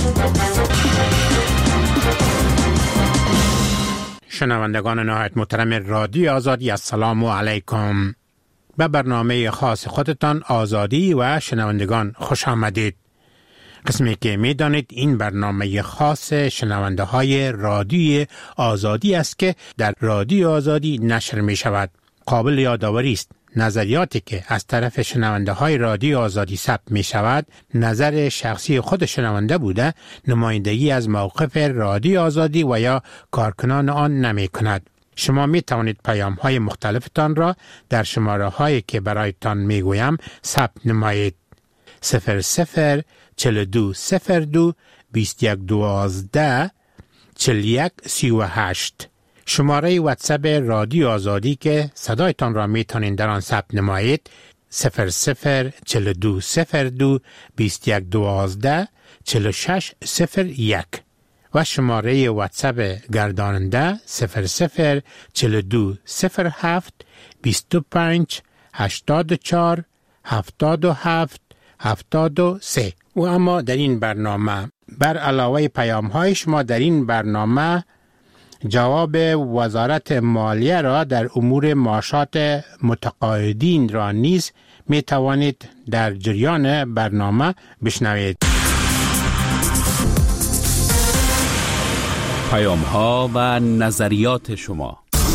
شنوندگان نهایت محترم رادیو آزادی، السلام علیکم. به برنامه خاص خودتان آزادی و شنوندگان خوش آمدید. قسمی که می دانید این برنامه خاص شنونده های رادیو آزادی است که در رادیو آزادی نشر می شود. قابل یادآوری است نظریاتی که از طرف شنونده های رادیو آزادی ثبت می شود نظر شخصی خود شنونده بوده، نمایندگی از موقف رادیو آزادی و یا کارکنان آن نمی کند. شما می توانید پیام های مختلفتان را در شماره هایی که برایتان می گویم ثبت نمایید. 00 42 02 21 12 41 38. شماره واتساپ رادیو آزادی که صدایتان را می توانید در آن ثبت نمایید 00 42 02 21 12 46 01 و شماره واتساپ گرداننده 00 42 07 25 84 77 73. و اما در این برنامه بر علاوه پیام های شما در این برنامه جواب وزارت مالیه را در امور معاشات متقاعدین را نیز می توانید در جریان برنامه بشنوید. پیام ها و نظریات شما.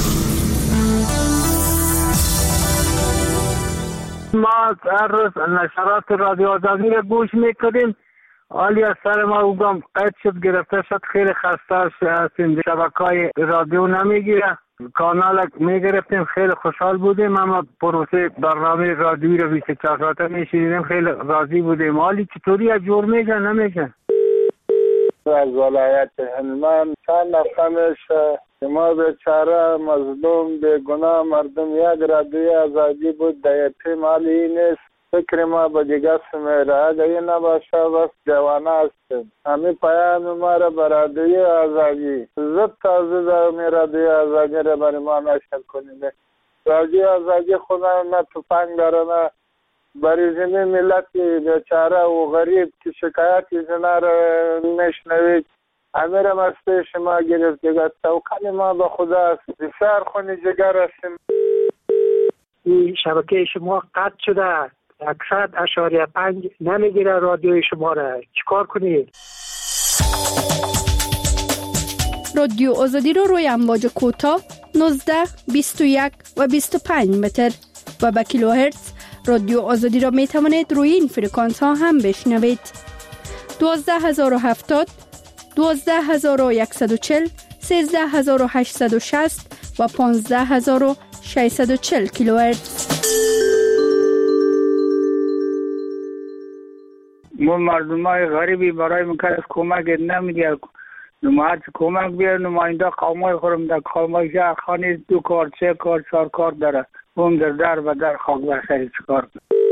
ما هر روز نشرات رادیو آزادی را گوش میکنیم. حالی از سر ما اوگم قید شد، گرفته شد، خیلی خسته هستیم، شبکه‌های رادیو نمیگیره، کانال میگرفتیم، خیلی خوشحال بودیم، اما پروسه برنامه رادیویی رو 24 ساعته میشنیدیم، خیلی راضی بودیم. حالی چطوری از جور میشه نمیشه؟ از ولایت هلمند چند نفرش که ما بیچاره مظلوم بیگناه مردم یک رادیوی آزادی بود در یتیم، حالی نیست. فکر ما به دیگه سمیره، اگر این نباشه بس جوانه هستیم. همین پیام ما را به رادیوی آزادی زد تازه در می رادیوی آزادی را برای ما نشر کنیم. رادیوی آزادی خدا نه توفنگ داره نه برای زمین ملتی بیچاره و غریب که شکایتی زنه را میشنوید. امیرم از پیش ما گرفت دیگه توکل ما به خدا است. بسیار خونی جگر هستیم. این شبکه شما قطع شده، 100.5 نمیگیره رادیوی شما را، چیکار کنید؟ رادیو آزادی رو روی امواج کوتاه 19، 21 و 25 متر و با کیلوهرتز رادیو آزادی را می توانید روی این فرکانس ها هم بشنوید. 12070، 12140، 13860 و 15640 کیلوهرتز. ما مردمای غریبی برای مکرس کمک نمیدید. نماید کمک بیار نماینده قومای خورم در قومای شهر خانی 2 کار 3 کار 4 کار داره. اون در و در خاک بخیر چکار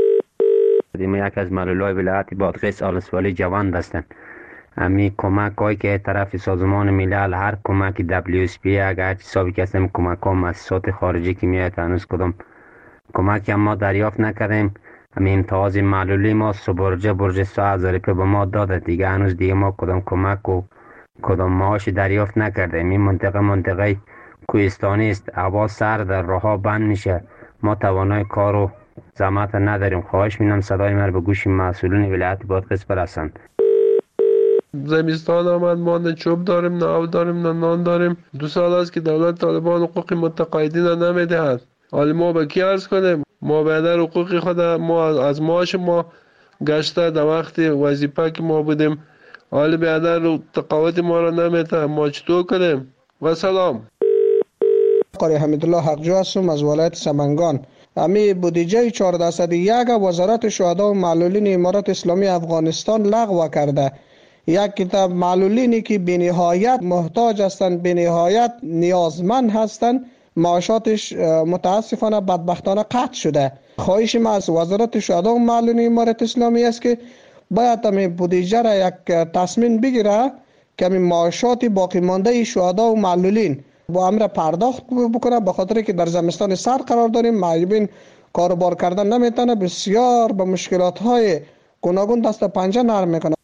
ما یک از معلولای ولایت بادغیس آلسوالی جوان هستند. امی کمک هایی که طرف سازمان ملل هر کمک WSP اگر حسابی کسیم کمک ها مؤسسات خارجی که میاد هنوز کدام کمک ما دریافت نکردیم. امی امتیاز معلولی ما برج 3000 به ما داده دیگه هنوز دیگه ما کدام کمک و کدام معاش دریافت نکردیم. این منطقه کوهستانی است، هوا سرد، راهها بند میشه، ما توانای کار و زحمت نداریم. خواهش می‌کنم صدای من به گوش مسئولین ولایت بادغیس برسند. زمستان آمد، ما نه چوب داریم، نه آب داریم، نه نان داریم. 2 سال است که دولت طالبان حقوق متقاعدین نمیدهد. حالا ما به کی عرض کنیم؟ ما بیادر حقوق خود ما از معاش ما گشته در وقت وظیفه که ما بودیم، حالا بیادر تقاعد ما را نمیده. ما چطور کنیم؟ و سلام. قاری حمیدالله حقجو هستم از ولایت سمنگان. امی بودجه 1401 وزارت شهدا و معلولین امارات اسلامی افغانستان لغو کرده. یک کتاب معلولینی که بنهایت محتاج هستند، بنهایت نیازمند هستند، معاشاتش متاسفانه بدبختانه قطع شده. خواهش ما از وزارت شهدا و معلولین امارات اسلامی است که باید امی بودجه را یک تصمیم بگیره که امی معاشات باقی مانده شهدا و معلولین با امر پرداخت بکنه، به خاطر که در زمستان سرد قرار داریم، معیوبین کاروبار کردن نمیتونه، بسیار به مشکلات های گوناگون دست پنجه نرم میکنه.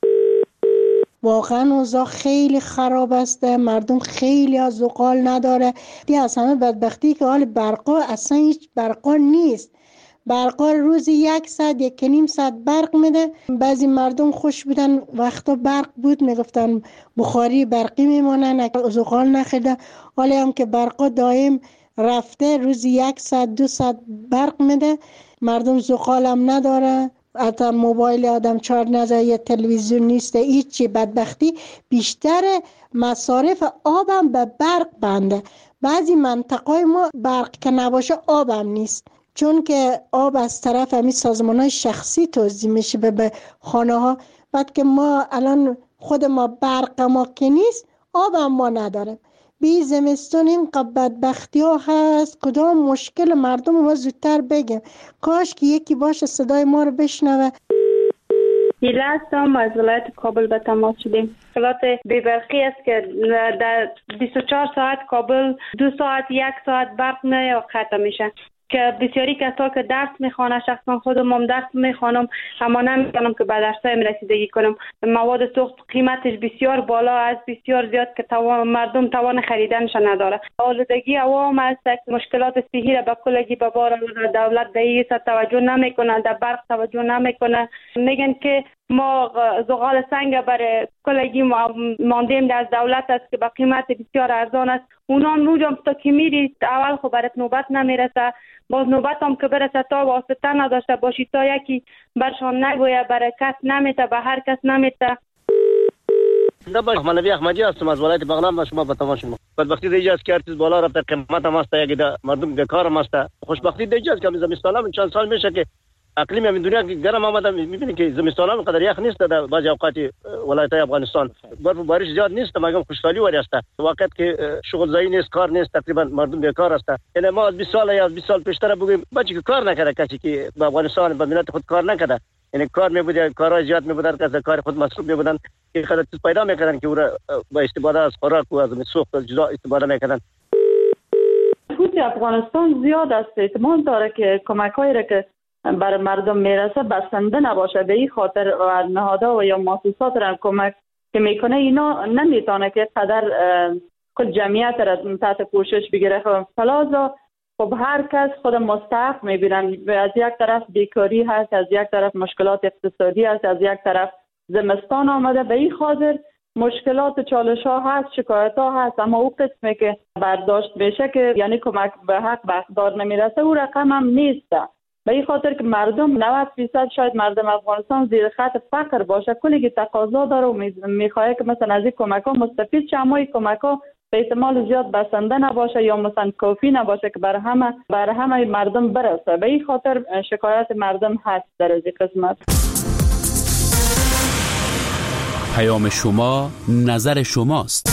واقعا اوضاع خیلی خراب است، مردم خیلی از زغال نداره. دی از همه بدبختی که حال برقا اصلا هیچ برقا نیست. برقا روزی 1 ساعت 1.5 ساعت برق میده. بعضی مردم خوش بودن وقتا برق بود میگفتن بخاری برقی میمونن، زغال نخیده. حالا هم که برقا دائم رفته، روزی 1 ساعت 2 ساعت برق میده، مردم زغال هم نداره. حتی موبایل آدم چارج نزده، یه تلویزیون نیست، هیچی. بدبختی بیشتر مصارف آبم به برق بنده. بعضی منطقه ما برق که نباشه آبم نیست، چون که آب از طرف همین سازمان‌های شخصی توزیع میشه به خانه ها. بعد که ما الان خود ما برق ما که نیست، آب هم ما نداریم. بی زمستون این بدبختی ها هست. کدام مشکل مردم ما زودتر بگیم. کاش که یکی باشه صدای ما رو بشنوه. ایله هستم، از ولایت کابل به تماس شدیم. مشکلات بی‌برقی است که در 24 ساعت کابل 2 ساعت 1 ساعت برق نه قطع میشه، که بسیاری کسا که درس میخوانه، شخصا خودم هم درس میخوانم اما نمیتونم که به درسایم رسیدگی کنم. مواد سوخت قیمتش بسیار بالا است، بسیار زیاد که مردم توان خریدنش نداره. آلودگی عوام است، مشکلات صحی را به کلگی به بار آورده. دولت به این توجه نمیکنه، در برق توجه نمیکنه. میگن که ما زغال سنگ برای کلگی ماندیم از دولت است که با قیمت بسیار ارزان است. اونا موجم تا که میری اول خب برات نوبت نمیرسه، باز نوبت هم که برسه تا واسطه نداشته باشی، تا یکی برشان نگویه، برای کس نمیته، به هر کس نمیته. محمد نبی احمدی هستم از ولایت بغلان و شما به تماس شما. بدبختی دیگه است که ارتش بالا رفته، قیمت هم است، یک مردم بیکار هم است. خوشبختی دیگه است که زمستان هم چند سال میشه که اقلیم همین دنیا گرم آمده، میبینید که زمستان هم قدر یخ نیست در بعضی اوقات ولایت افغانستان. برف و بارش زیاد نیست، مگم خوشحالی وری است. وقت که شغل زایی نیست، کار نیست، تقریبا مردم بیکار است. یعنی ما از 20 سال یا 20 سال پیشتر بگیم بچه که کار نکرده، کسی که به افغانستان به ملت خود کار نکرده، یعنی کار میبوده، کارهای زیاد میبودن، کسی کار خود مصروف میبودن که خود چیز پیدا میکردن که او را با استفاده از خوراک و از سوخت جدا استفاده میکردن. خود افغانستان زیاد است، احتمال داره که کمک‌هایی را که برای مردم میرسه بسنده نباشه. به این خاطر نهادها و یا مؤسسات را کمک که میکنه اینا نمیتونه که قدر کل جمعیت را تحت پوشش بگیره. فلازا خب هر کس خود مستحق میبینن. از یک طرف بیکاری هست، از یک طرف مشکلات اقتصادی هست، از یک طرف زمستان آمده. به این خاطر مشکلات و چالش ها هست، شکایت ها هست، اما او قسمی که برداشت بشه که یعنی کمک به حق به اقدار نمیرسه او رقم هم نیست. به این خاطر که مردم 90% شاید مردم افغانستان زیر خط فقر باشه، کلی که تقاضا داره و میخواه که مثلا از این کمک ها مستفید شه، اما این کمک ها به احتمال زیاد بسنده نباشه یا مثلا کافی نباشه که برای همه مردم برسه. به این خاطر شکایت مردم هست در از این قسمت. پیام شما، نظر شماست.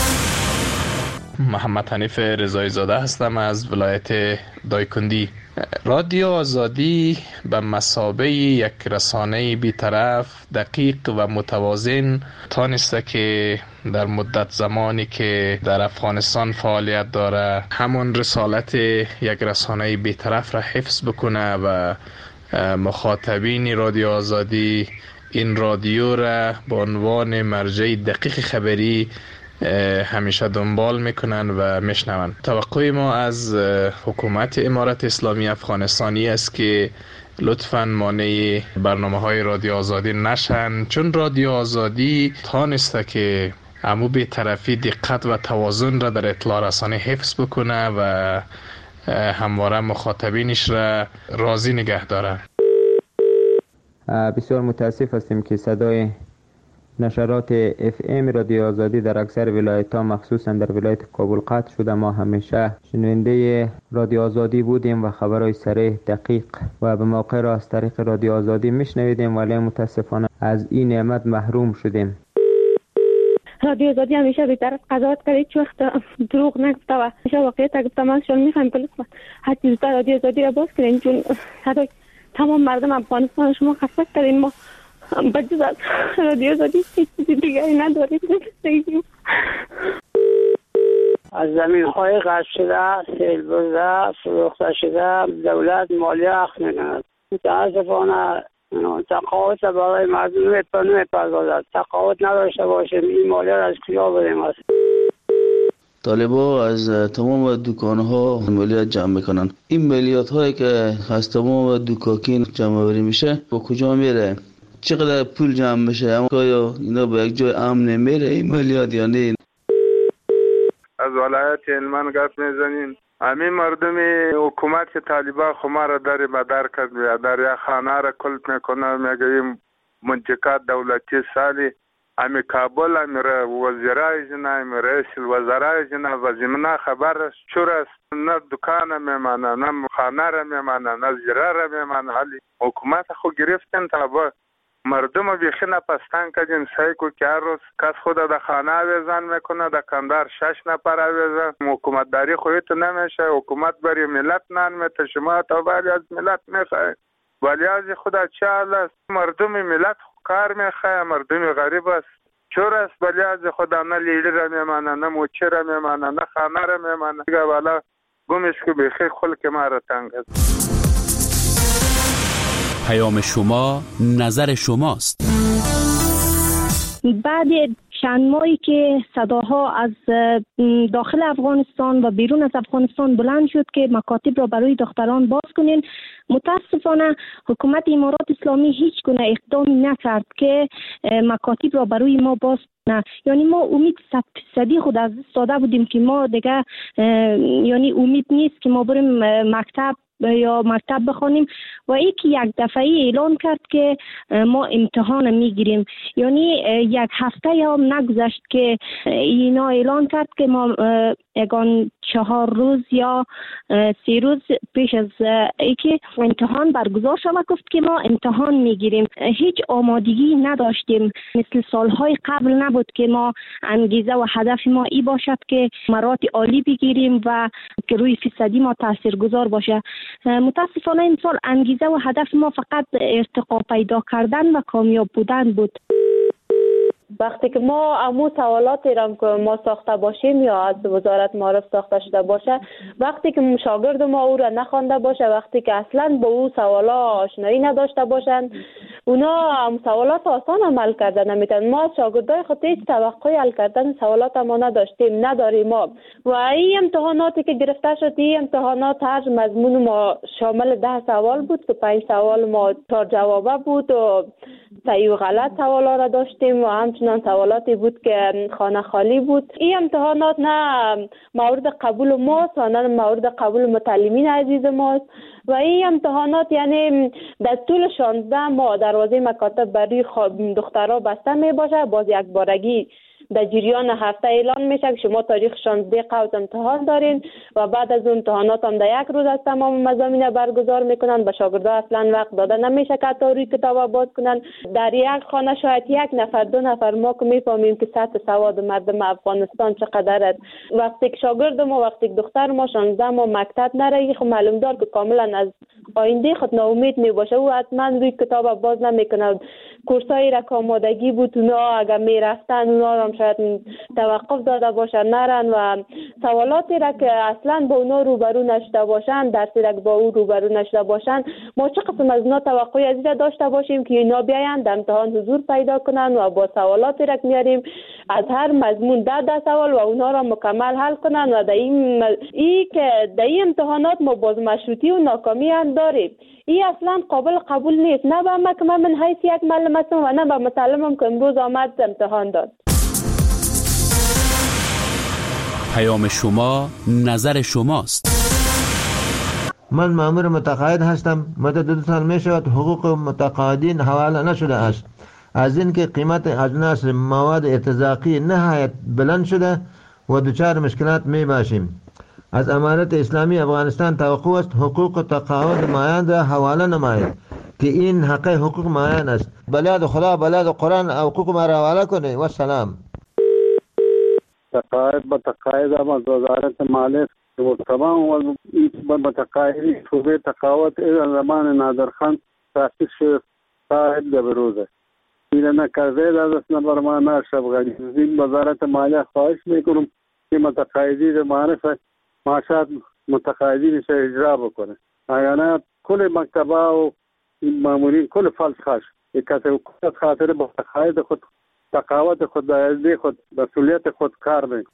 محمد حنیف رضایی زاده هستم از ولایت دایکندی. رادیو آزادی به مثابه یک رسانه بی‌طرف، دقیق و متوازن تانسته که در مدت زمانی که در افغانستان فعالیت داره همون رسالت یک رسانه بی‌طرف را حفظ بکنه و مخاطبین رادیو آزادی این رادیو را به عنوان مرجع دقیق خبری همیشه دنبال میکنن و میشنون. توقع ما از حکومت امارت اسلامی افغانستانی است که لطفاً مانع برنامه‌های رادیو آزادی نشن، چون رادیو آزادی تانسته که امو به طرفی دقت و توازن را در اطلاع رسانی حفظ بکنه و همواره مخاطبینش را راضی نگه داره. بسیار متاسف هستیم که صدای نشرات FM رادیو آزادی در اکثر ولایت‌ها مخصوصا در ولایت کابل قطع شده. ما همیشه شنونده رادیو آزادی بودیم و خبرهای صریح، دقیق و به موقع را از طریق رادیو آزادی میشنویدیم، ولی متاسفانه از این نعمت محروم شدیم. رادیو آزادی همیشه بی‌طرف قضاوت کرد، هیچ وقت دروغ نگفته و همیشه واقعیت گفته. ما شما می‌فهمیم که لطفاً هر چیز در رادیو آزادی را باز کنین، چون صدای تمام مردم افغانستان شما خسته کردین. ما بجز از رادیو آزادی هیچ چیزی دیگری نداریم. از زمین‌های غصب شده، سیل برده، فروخته شده، دولت مالیه اخذ می‌کند. متاسفانه تقاعد برای مردم نمی‌پردازد. تقاعد نداشته باشیم این مالیه را از کجا بدیم است؟ طالبا از تمام دکان‌ها مالیات جمع میکنن. این مالیات هایی که از تمام دکاکین جمع آوری میشه با کجا میره؟ چقدر پول جمع میشه؟ اما آیا اینا به یک جای امن نمیره این مالیات یا نه؟ از ولایت هلمند گپ میزنین. همین مردم حکومت که طالبان خما را در مدار کرد، در یک خانه را کلپ میکنه، میگه این منطقه دولتی سالی امی کابل امی وزیرای جنا امی رئیس الوزرای جنا و زمینه خبر چور است، نه دکان میمانه، نه خانه را میمانه، نه زیره را میمانه. حالی حکومت خو گرفتن تا با مردم بیخی نپستن کردین. سعی کو که هر روز کس خود در خانه آویزان میکنه، در کندار 6 نفر آویزان. حکومت داری خودت نمیشه، حکومت برای ملت نان میته، شما تا ولی از ملت میخواه، ولی از خدا چه حال است؟ مردم ملت کار میخواه، مردم غریب است چور است، ولی از خدا نه لیلی را میمانه، نه موچه را میمانه، نه خانه را میمانه. دیگه والا گمش که بیخی خلق ما را تنگ است. پیام شما، نظر شماست. بعد چند ماهی که صداها از داخل افغانستان و بیرون از افغانستان بلند شد که مکاتب را برای دختران باز کنین، متاسفانه حکومت امارات اسلامی هیچ گونه اقدامی نکرد که مکاتب را برای ما باز کنه. یعنی ما امید 100% خود از دست داده بودیم که ما دیگه یعنی امید نیست که ما بریم مکتب بخوانیم و یکی یک دفعه اعلان کرد که ما امتحان میگیریم. یعنی یک هفته هم نگذشت که اینا اعلان کرد که ما یگان 4 روز یا 3 روز پیش از اینکه امتحان برگزار شود گفت که ما امتحان میگیریم. هیچ آمادگی نداشتیم، مثل سالهای قبل نبود که ما انگیزه و هدف ما ای باشد که مراتب عالی بگیریم و که روی فیصدی ما تاثیرگذار باشه. متاسفانه این سال انگیزه و هدف ما فقط ارتقا پیدا کردن و کامیاب بودن بود. وقتی که ما امو سوالاتی را که ما ساخته باشیم یا از وزارت معارف ساخته شده باشه، وقتی که شاگرد ما او را نخوانده باشه، وقتی که اصلا با او سوالا آشنایی نداشته باشند، اونا سوالات آسان عمل کردن نمیتونن. ما شاگردای خود هیچ توقعی حل کردن سوالات ما نداریم ما. و این امتحاناتی که گرفته شد، این امتحانات هر مضمون ما شامل 10 سوال بود که 5 سوال ما 4 جوابه بود و صحیح و غلط سوالا را داشتیم و همچنان سوالاتی بود که خانه خالی بود. این امتحانات نه مورد قبول ماست و نه مورد قبول متعلمین عزیز ماست و این امتحانات یعنی در طول 16 ماه دروازه مکاتب برای دخترها بسته می باشه. باز یک بارگی در جریان هفته اعلان میشه که شما تاریخ 16 قوت امتحان دارین و بعد از اون امتحانات هم در یک روز از تمام مضامین برگزار میکنن. به شاگردها اصلا وقت داده نمیشه که تا روی کتاب باز کنن. در یک خانه شاید یک نفر دو نفر ما که میفهمیم که سطح سواد مردم افغانستان چقدر است. وقتی که شاگرد ما وقتی که دختر ما 16 ماه مکتب نره خب معلوم دار که کاملا از آینده خود ناامید میباشه و حتما روی کتاب باز نمیکنه. کورسایی را که آمادگی بود اونا اگر میرفتن اونا هم شاید توقف داده باشن نرن و سوالاتی را که اصلا با اونا روبرو نشده باشن درسی را که با او روبرو نشده باشن ما چه قسم از اونا توقعی از این داشته باشیم که اینا بیاین در امتحان حضور پیدا کنن و با سوالاتی را که میاریم از هر مضمون 10 سوال و اونا را مکمل حل کنن و در این امتحانات ما باز مشروطی و ناکامی هم داریم. این اصلا قابل قبول نیست نه به ما که من حیث یک معلم هستم و نه به متعلمم که امروز آمد امتحان داد. پیام شما نظر شماست. من مأمور متقاعد هستم. مدت 2 سال می شود حقوق متقاعدین حواله نشده است. از اینکه قیمت اجناس مواد ارتزاقی نهایت بلند شده و دچار مشکلات می باشیم. از امارت اسلامی افغانستان توقع است حقوق تقاعد مایان را حواله نماید که این حق حقوق مایان است. بلاد خدا بلاد قرآن حقوق ما را حواله کنه و سلام. تقاعد بتقاعد از وزارت مالیه و تمام متقاعدین شعبه تقاعد زمان نادرخان تاسیس شد صاحب به روزه این نکرده از نبرمان شبغانی زین وزارت مالیه خواهش میکنم که متقاعدین معرفت معاشات متقاعدین سے اجرا بکنه اگر کل مکتبه و مامورین کل فلس خاش یک خاطر متقاعد خود تقاعد خود دایره خود مسئولیت خود کار میکنه.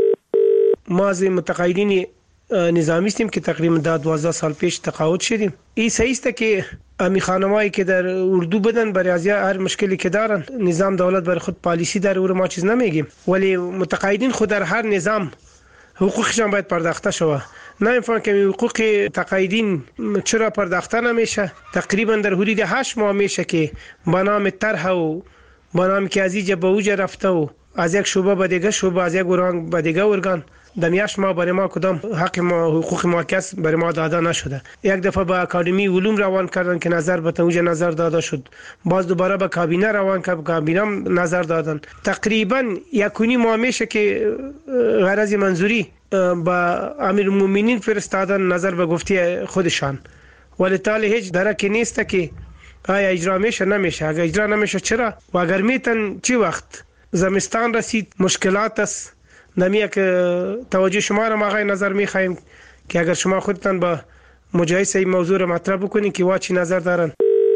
ما از متقاعدین نظامی هستیم که تقریبا 12 سال پیش تقاعد شدیم. این صحیح است که امی خانمایی که در اردو بدن برای از هر مشکلی که دارن نظام دولت برای خود پالیسی داره و ما چیز نمیگیم ولی متقاعدین خود در هر نظام حقوقشان باید پرداخته شود. نمیفهم که حقوق تقاعدین چرا پرداخته نمیشه. تقریبا در حدود 8 ماه میشه که با نام طرح و با نام که از اینجا به اوجا رفته و از یک شعبه به دیگه شعبه از یک ارگان به دیگه ارگان در 8 ماه برای ما کدام حق ما حقوق ما کس برای ما داده نشده. یک دفعه به اکادمی علوم روان کردن که نظر به اوجا نظر داده شد. باز دوباره به کابینه روان کرد کابینه نظر دادن. تقریبا 1.5 ماه میشه که غرض منظوری با امیرالمومنین فرستادن نظر به گفته خودشان ولی تاله هیچ درکی نیست که آیا اجرا میشه نمیشه. اگر اجرا نمیشه چرا و اگر میتن چی وقت زمستان رسید مشکلات است. نمیه که توجه شما را آقای نظر میخوایم که اگر شما خودتان با مجایزه این موضوع را مطرح بکنین که چی نظر دارن.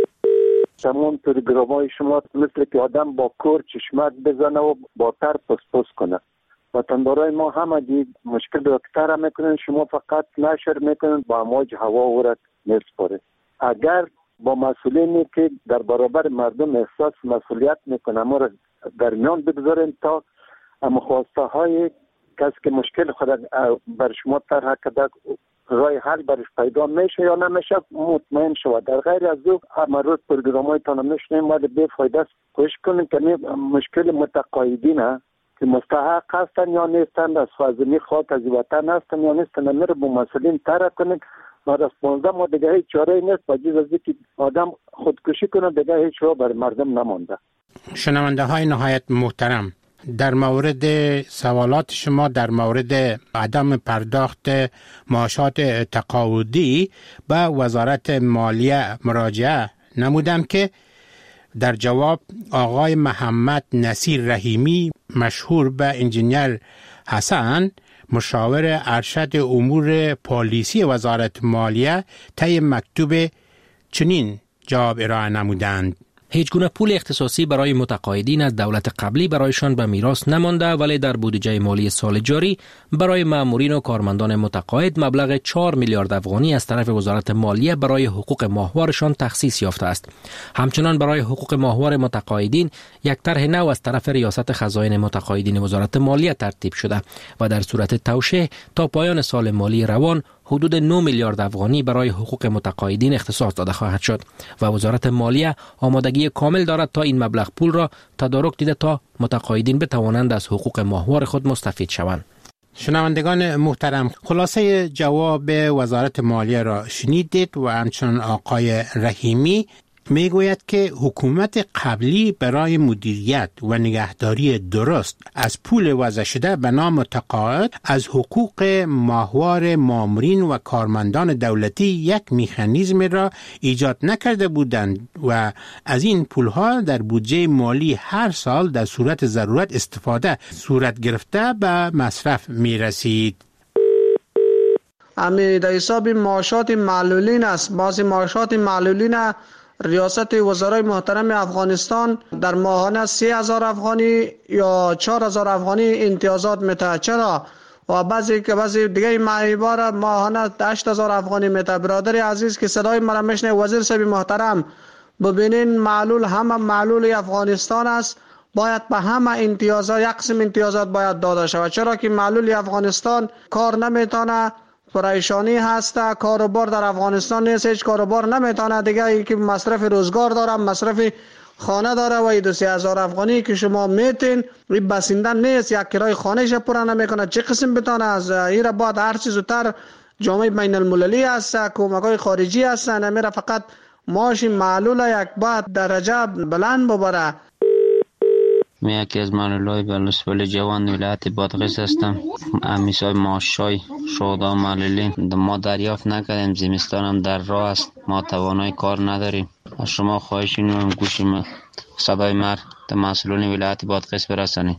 تمام پروگرام‌های شما مثل که آدم با کور چشمک بزنه و با تر پس کنه. وطندارای ما همه دید مشکل دکتر میکنن شما فقط نشر میکنن با امواج هوا ورد میسپاره. اگر با مسئولینی که در برابر مردم احساس مسئولیت میکنن ما را در میان بگذارین تا خواسته های کسی که مشکل خود بر شما طرح کرده رای حل برش پیدا میشه یا نمیشه مطمئن شود. در غیر از او امروز پروگرام تان میشنیم ولی بی فایده است. کوشش کنیم که مشکل متقاعدین که مستحق هستن یا نیستن از خازنی خاک از وطن هستن یا نیستن میره با مسئولین طرح کنیم بعد از 15 ماه دیگه هیچ چاره نیست با جز از اینکه آدم خودکشی کنه دیگه هیچ راه بر مردم نمانده. شنونده های نهایت محترم، در مورد سوالات شما در مورد عدم پرداخت معاشات تقاعدی به وزارت مالیه مراجعه نمودم که در جواب آقای محمد نصیر رحیمی مشهور به انجینیر حسن مشاور ارشد امور پالیسی وزارت مالیه طی مکتوب چنین جواب ارائه نمودند: هیچ گونه پول اختصاصی برای متقاعدین از دولت قبلی برایشان به میراث نمانده، ولی در بودجه مالی سال جاری برای مامورین و کارمندان متقاعد مبلغ 4 میلیارد افغانی از طرف وزارت مالیه برای حقوق ماهوارشان تخصیص یافته است. همچنان برای حقوق ماهوار متقاعدین یک طرح نو از طرف ریاست خزاین متقاعدین وزارت مالیه ترتیب شده و در صورت توشیح تا پایان سال مالی روان حدود 9 میلیارد افغانی برای حقوق متقاعدین اختصاص داده خواهد شد و وزارت مالیه آمادگی کامل دارد تا این مبلغ پول را تدارک دیده تا متقاعدین بتوانند از حقوق ماهوار خود مستفید شوند. شنوندگان محترم، خلاصه جواب وزارت مالیه را شنیدید و همچنان آقای رحیمی میگوید که حکومت قبلی برای مدیریت و نگهداری درست از پول وضع شده به نام متقاعد از حقوق ماهوار مامورین و کارمندان دولتی یک مکانیزم را ایجاد نکرده بودند و از این پولها در بودجه مالی هر سال در صورت ضرورت استفاده صورت گرفته به مصرف می رسید. امی در حساب معاشات معلولین است. بعضی معاشات معلولین ریاست وزرای محترم افغانستان در ماهانه 3000 افغانی یا 4000 افغانی امتیازات میده. چرا؟ و بعضی دیگه معیبار ماهانه 8000 افغانی میده. برادر عزیز که صدای مرا میشنه، وزیر صاحب محترم، ببینین معلول همه معلول افغانستان است، باید به همه امتیازات یک قسم امتیازات باید داده شود. چرا که معلول افغانستان کار نمیتونه، پریشانی هست، کاروبار در افغانستان نیست، هیچ کاروبار نمیتونه دیگه، که مصرف روزگار داره، مصرف خانه داره و 2000 افغانی که شما میتین این بسنده نیست، یک کرای خانهش پورا نمیکنه، چه قسم بتونه از ایره بعد هر چیز زودتر جامعه بین المللی هست، کمک‌های خارجی هست، نمیره فقط معاش معلول یک بعد درجه بلند ببره. من یکی از معلولای بلوچستان جوان ولایت بادغیس هستم. امیسای معاشای شهدا معلولین ما دریافت نکردیم، زمستان هم در راه است، ما توانای کار نداریم. از شما خواهش می‌کنم گوش صدای مر به مسئولین ولایت بادغیس برسانید.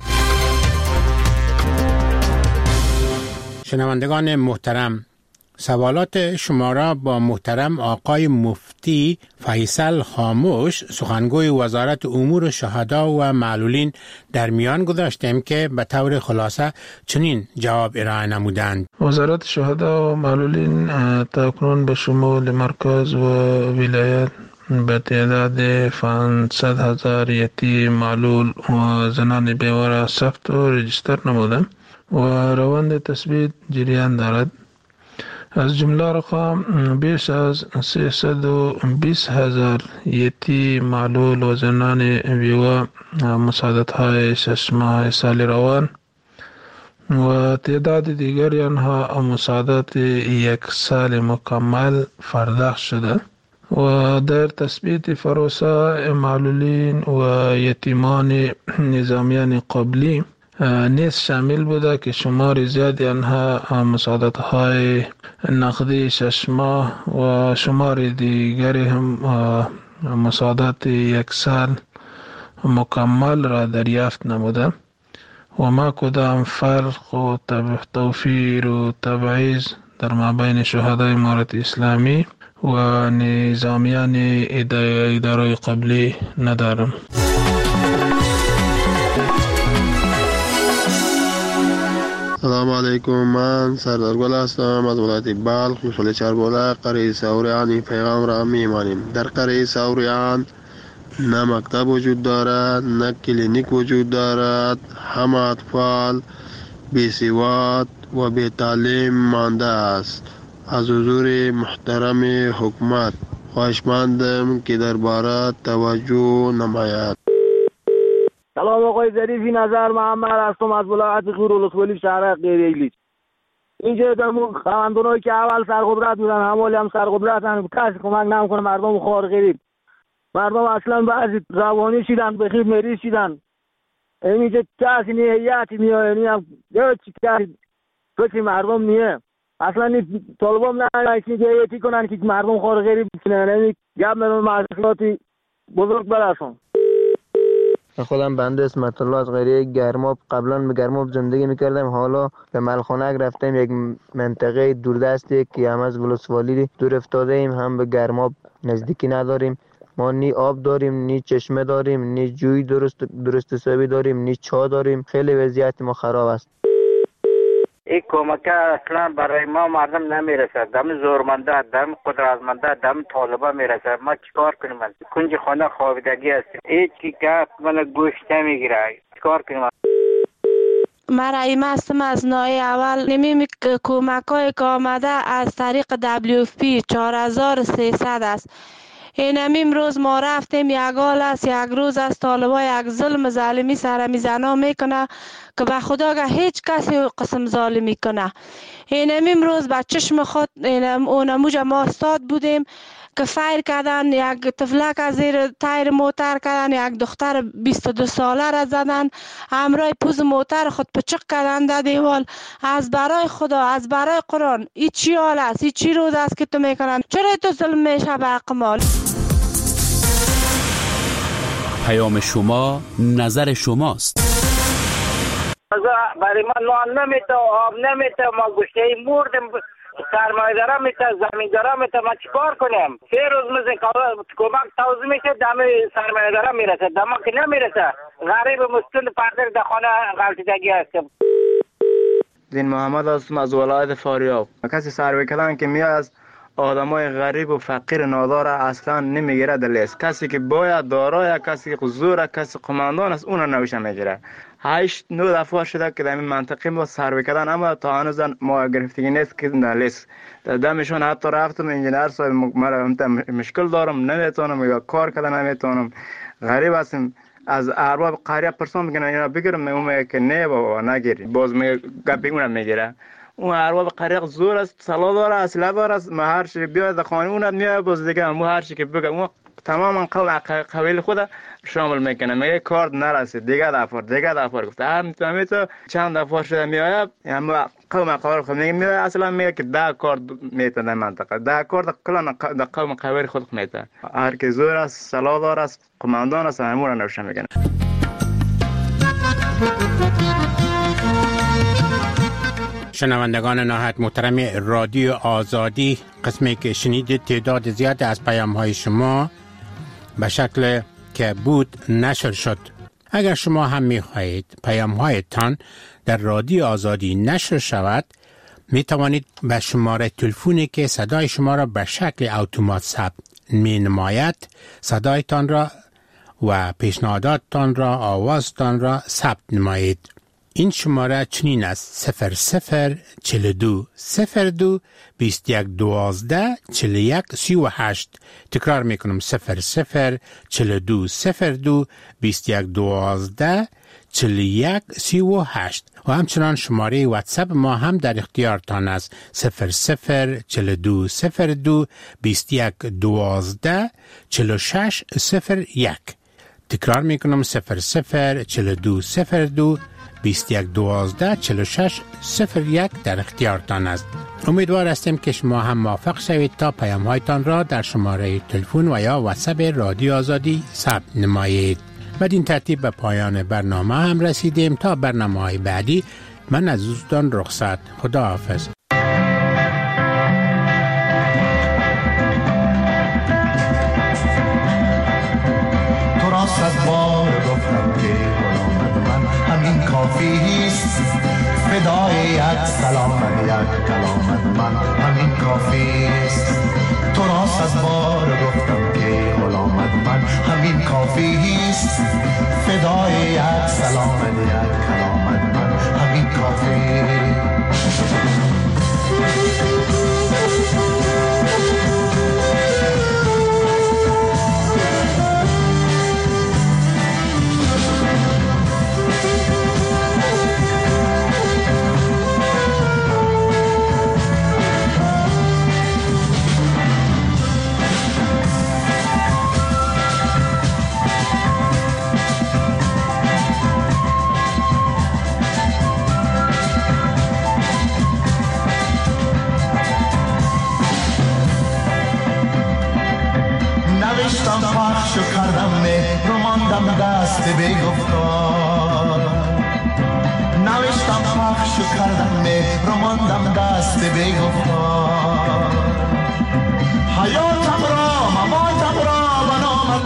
شنوندگان محترم، سوالات شما را با محترم آقای مفتی فیصل خاموش، سخنگوی وزارت امور شهدا و معلولین در میان گذاشتیم که به طور خلاصه چنین جواب ارائه نمودند. وزارت شهدا و معلولین تاکنون به شمول مرکز و ولایت به تعداد 500,000 یتیم، معلول و زنان بیواره ثبت و رجیستر نموده و روند تثبیت جریان دارد. از جمله رقم بیش از 320,000 یتیم، معلول و زنان بیوه مساعدت های 6 ماه سال روان و تعداد دیگری آنها مساعدت 1 سال مکمل پرداخت شده و در تثبیت پروسه معلولین و یتیمان نظامیان قبلی نیز شامل بوده که شمار زیادی آنها مساعدت های نقدی 6 ماه و شمار دیگری هم مساعدت 1 سال مکمل را دریافت نموده و ما کدام فرق و توفیر و تبعیض در مابین شهدای امارت اسلامی و نظامیان اداره قبلی ندارم. سلام علیکم، من سردار گل هستم از ولایت بلخ، محل چربوله، قریه سوریان. پیغام را میمانیم. در قریه سوریان نه مکتب وجود دارد، نه کلینیک وجود دارد. همه اطفال بی‌سواد و بی تعلیم مانده است. از حضور محترم حکومت خواهشمندم که درباره توجه نماید. سلام آقای ظریفی، نظر محمد هستم از ولایت غور ولسوالی شهر قیریلی. اینجا دارم خواهندونایی که اول سرقدرت بودن همالی هم سرقدرتن، کسی کمک نمیکنه مردم خوار غریب. مردم اصلا بعضی روانی شدن، بخیر مریض شدن. اینجا کسی نیه، هیئتی نیه، یعنی هم کسی مردم نیه. اصلا این طالبان نه که هیئتی کنن که مردم خوار غریب بکنن. یعنی گپ میرم معاشاتی بزرگ برسون. خودم بنده اسمت الله از قریه گرماب، قبلا به گرماب زندگی میکردم، حالا به ملخانک رفتیم، یک منطقه دوردستی که هم از ولسوالی دور افتاده ایم، هم به گرماب نزدیکی نداریم ما نی آب داریم، نی چشمه داریم، نی جوی درست حسابی داریم، نی چا داریم. خیلی وضعیت ما خراب است. این کمک اصلا برای ما مردم نمیرسه. دم زورمنده، دم قدرتمنده، دم طالبا میرسه. ما چیکار کنیم؟ کنج خانه خوابیدگی هستیم. هیچ کی که من گوشت نمیگیره. چیکار کنیم؟ من رحیمه هستم از نای اول. نمی کمک های که آمده از طریق WFP 4300 است. این امروز ما رفتیم یک حال است، یک روز است، طالبا یک ظلم ظالمی سر میزنا میکنه که به خدا که هیچ کسی قسم ظالمی کنه. این امروز به چشم خود اونموج ما استاد بودیم که فایر کردن، یک طفلک از زیر تایر موتر کردن، یک دختر 22 ساله را زدن، همراه پوز موتر خود پچق کردن در دیوال. از برای خدا، از برای قرآن، این چی حال است؟ این چی روز است که تو میکنن؟ چرا تو ظلم میشه به حق مال؟ پیام شما نظر شماست. برای ما نان نمیته، آب نمیته، ما گوشته مردم، سرمایه‌دارا میته، زمیندارا میته، ما چیکار کنیم؟ 3 روز مثل کمک توزیع میشه، دم سرمایه‌دارا میرسه، دم که نمیرسه. غریب مستون پردر در خانه غلطیدگی هستیم. دین محمد هستم از ولایت فاریاب. کسی سروی کردن که میاد از آدمای غریب و فقیر نادار اصلا نمیگیره دلیست. کسی که باید دارای، کسی که زوره، کسی قماندان است، اون نوشه میگیره. 8-9 دفعه شده که در این منطقه ما سروی کردن، اما تا هنوز ما گرفتگی نیست که دلیست. دمشون حتی رفتم انجینر صاحب مشکل دارم، نمیتونم یا کار کردن نمیتونم. غریب هستم. از ارباب قریه پرسان میگن اینا بگیرم، میگم که نه بابا نگیری، باز گپی اونم میگیره. اون ارباب قریه زور است، سلا داره، اصلا داره، ما هر چی بیاد خانه اونم میاد، باز دیگه مو هر چی که بگم اون تماما قبیل خود شامل میکنه. میگه کارت نرسید، دیگه دفعه گفته هر میتونم تو چند دفعه شده میاد، اما قوم قوار خود میگه اصلا میگه که 10 کارت میتونه منطقه 10 کارت کلا قوم قوار خود میتونه. هر کی زور است، سلا داره است، قماندان است، همون رو نوشه میکنه. شنوندگان نهایت محترم رادیو آزادی، قسمی که شنیدید تعداد زیاد از پیام های شما به شکل که بود نشر شد. اگر شما هم می خواهید پیام هایتان در رادیو آزادی نشر شود، می توانید به شماره تلفنی که صدای شما را به شکل اتومات ثبت می نماید صدایتان را و پیشنهاداتتان را، آوازتان را ثبت نمایید. این شماره چنین است: 0042 02 21 12 41 38. تکرار میکنم: 0042 02 21 12 41 38. و همچنان شماره واتساپ ما هم در اختیارتان است: 0042 02 21 12 46 01. تکرار میکنم: 0042 02 21 12 46 01 در اختیارتان است. امیدوار هستیم که شما هم موافق شوید تا پیام هایتان را در شماره تلفن و یا واتساپ رادیو آزادی ثبت نمایید. بدین ترتیب به پایان برنامه هم رسیدیم. تا برنامه های بعدی من از دوستان رخصت. خدا حافظ. تو را صد بار گفتم که همین کافیست، فدای یک سلام یک کلامت من همین کافیست. تو را صد بار گفتم که غلامت من همین کافیست، فدای یک سلام یک کلامت من همین کافیست. نوشتم پخش و کردم مهر و ماندم دست بگفتار. نوشتم پخش و کردم مهر و ماندم دست بگفتار. حیاتم را مماتم را و نام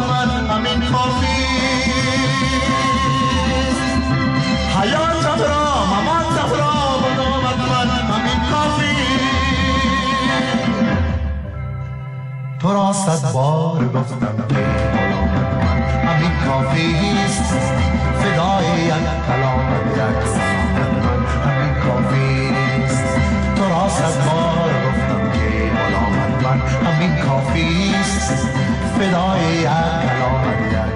صد بار گفتم که ملامت من همین کافیست فدای یک کلام یک سلامت من همین کافیست تو را صد بار گفتم که ملامت من همین کافیست فدای یک کلام یک